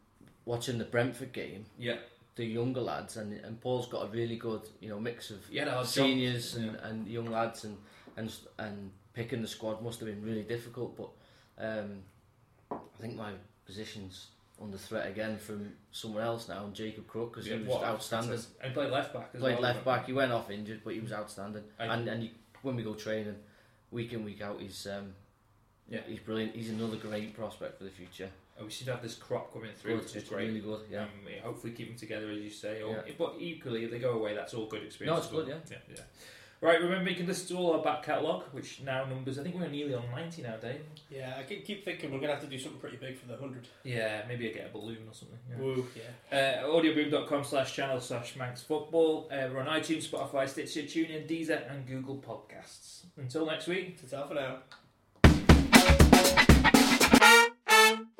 S5: watching the Brentford game,
S1: Yeah.
S5: the younger lads, and, and Paul's got a really good, you know, mix of
S1: Yeah, no,
S5: seniors
S1: John,
S5: and,
S1: yeah.
S5: and young lads, and, and and picking the squad must have been really difficult. But um, I think my position's under threat again from someone else now, and Jacob Crook, because
S1: Yeah,
S5: he was
S1: what-
S5: outstanding.
S1: And he played left back as
S5: Played
S1: well.
S5: left back. He went off injured, but he was outstanding.
S1: I-
S5: and and he, when we go training, week in week out, he's um,
S1: Yeah.
S5: he's brilliant. He's another great prospect for the future.
S1: And we should have this crop coming through,
S5: Good,
S1: which is
S5: it's
S1: great.
S5: really good. Yeah.
S1: Um, yeah, hopefully keep them together, as you say. Or,
S5: Yeah.
S1: But equally, if they go away, that's all good experience.
S5: No, it's
S1: as well.
S5: good,
S1: yeah. yeah. Right, remember you can listen to all our back catalogue, which now numbers, I think we're nearly on ninety now, Dave.
S2: Yeah, I keep keep thinking we're going to have to do something pretty big for the one hundred.
S1: Yeah, maybe I get a balloon or something. Yeah.
S2: Woo, yeah.
S1: Uh, audioboom.com slash channel slash Manx Football. Uh, we're on iTunes, Spotify, Stitcher, TuneIn, Deezer, and Google Podcasts. Until next week.
S2: Ta-ta for now.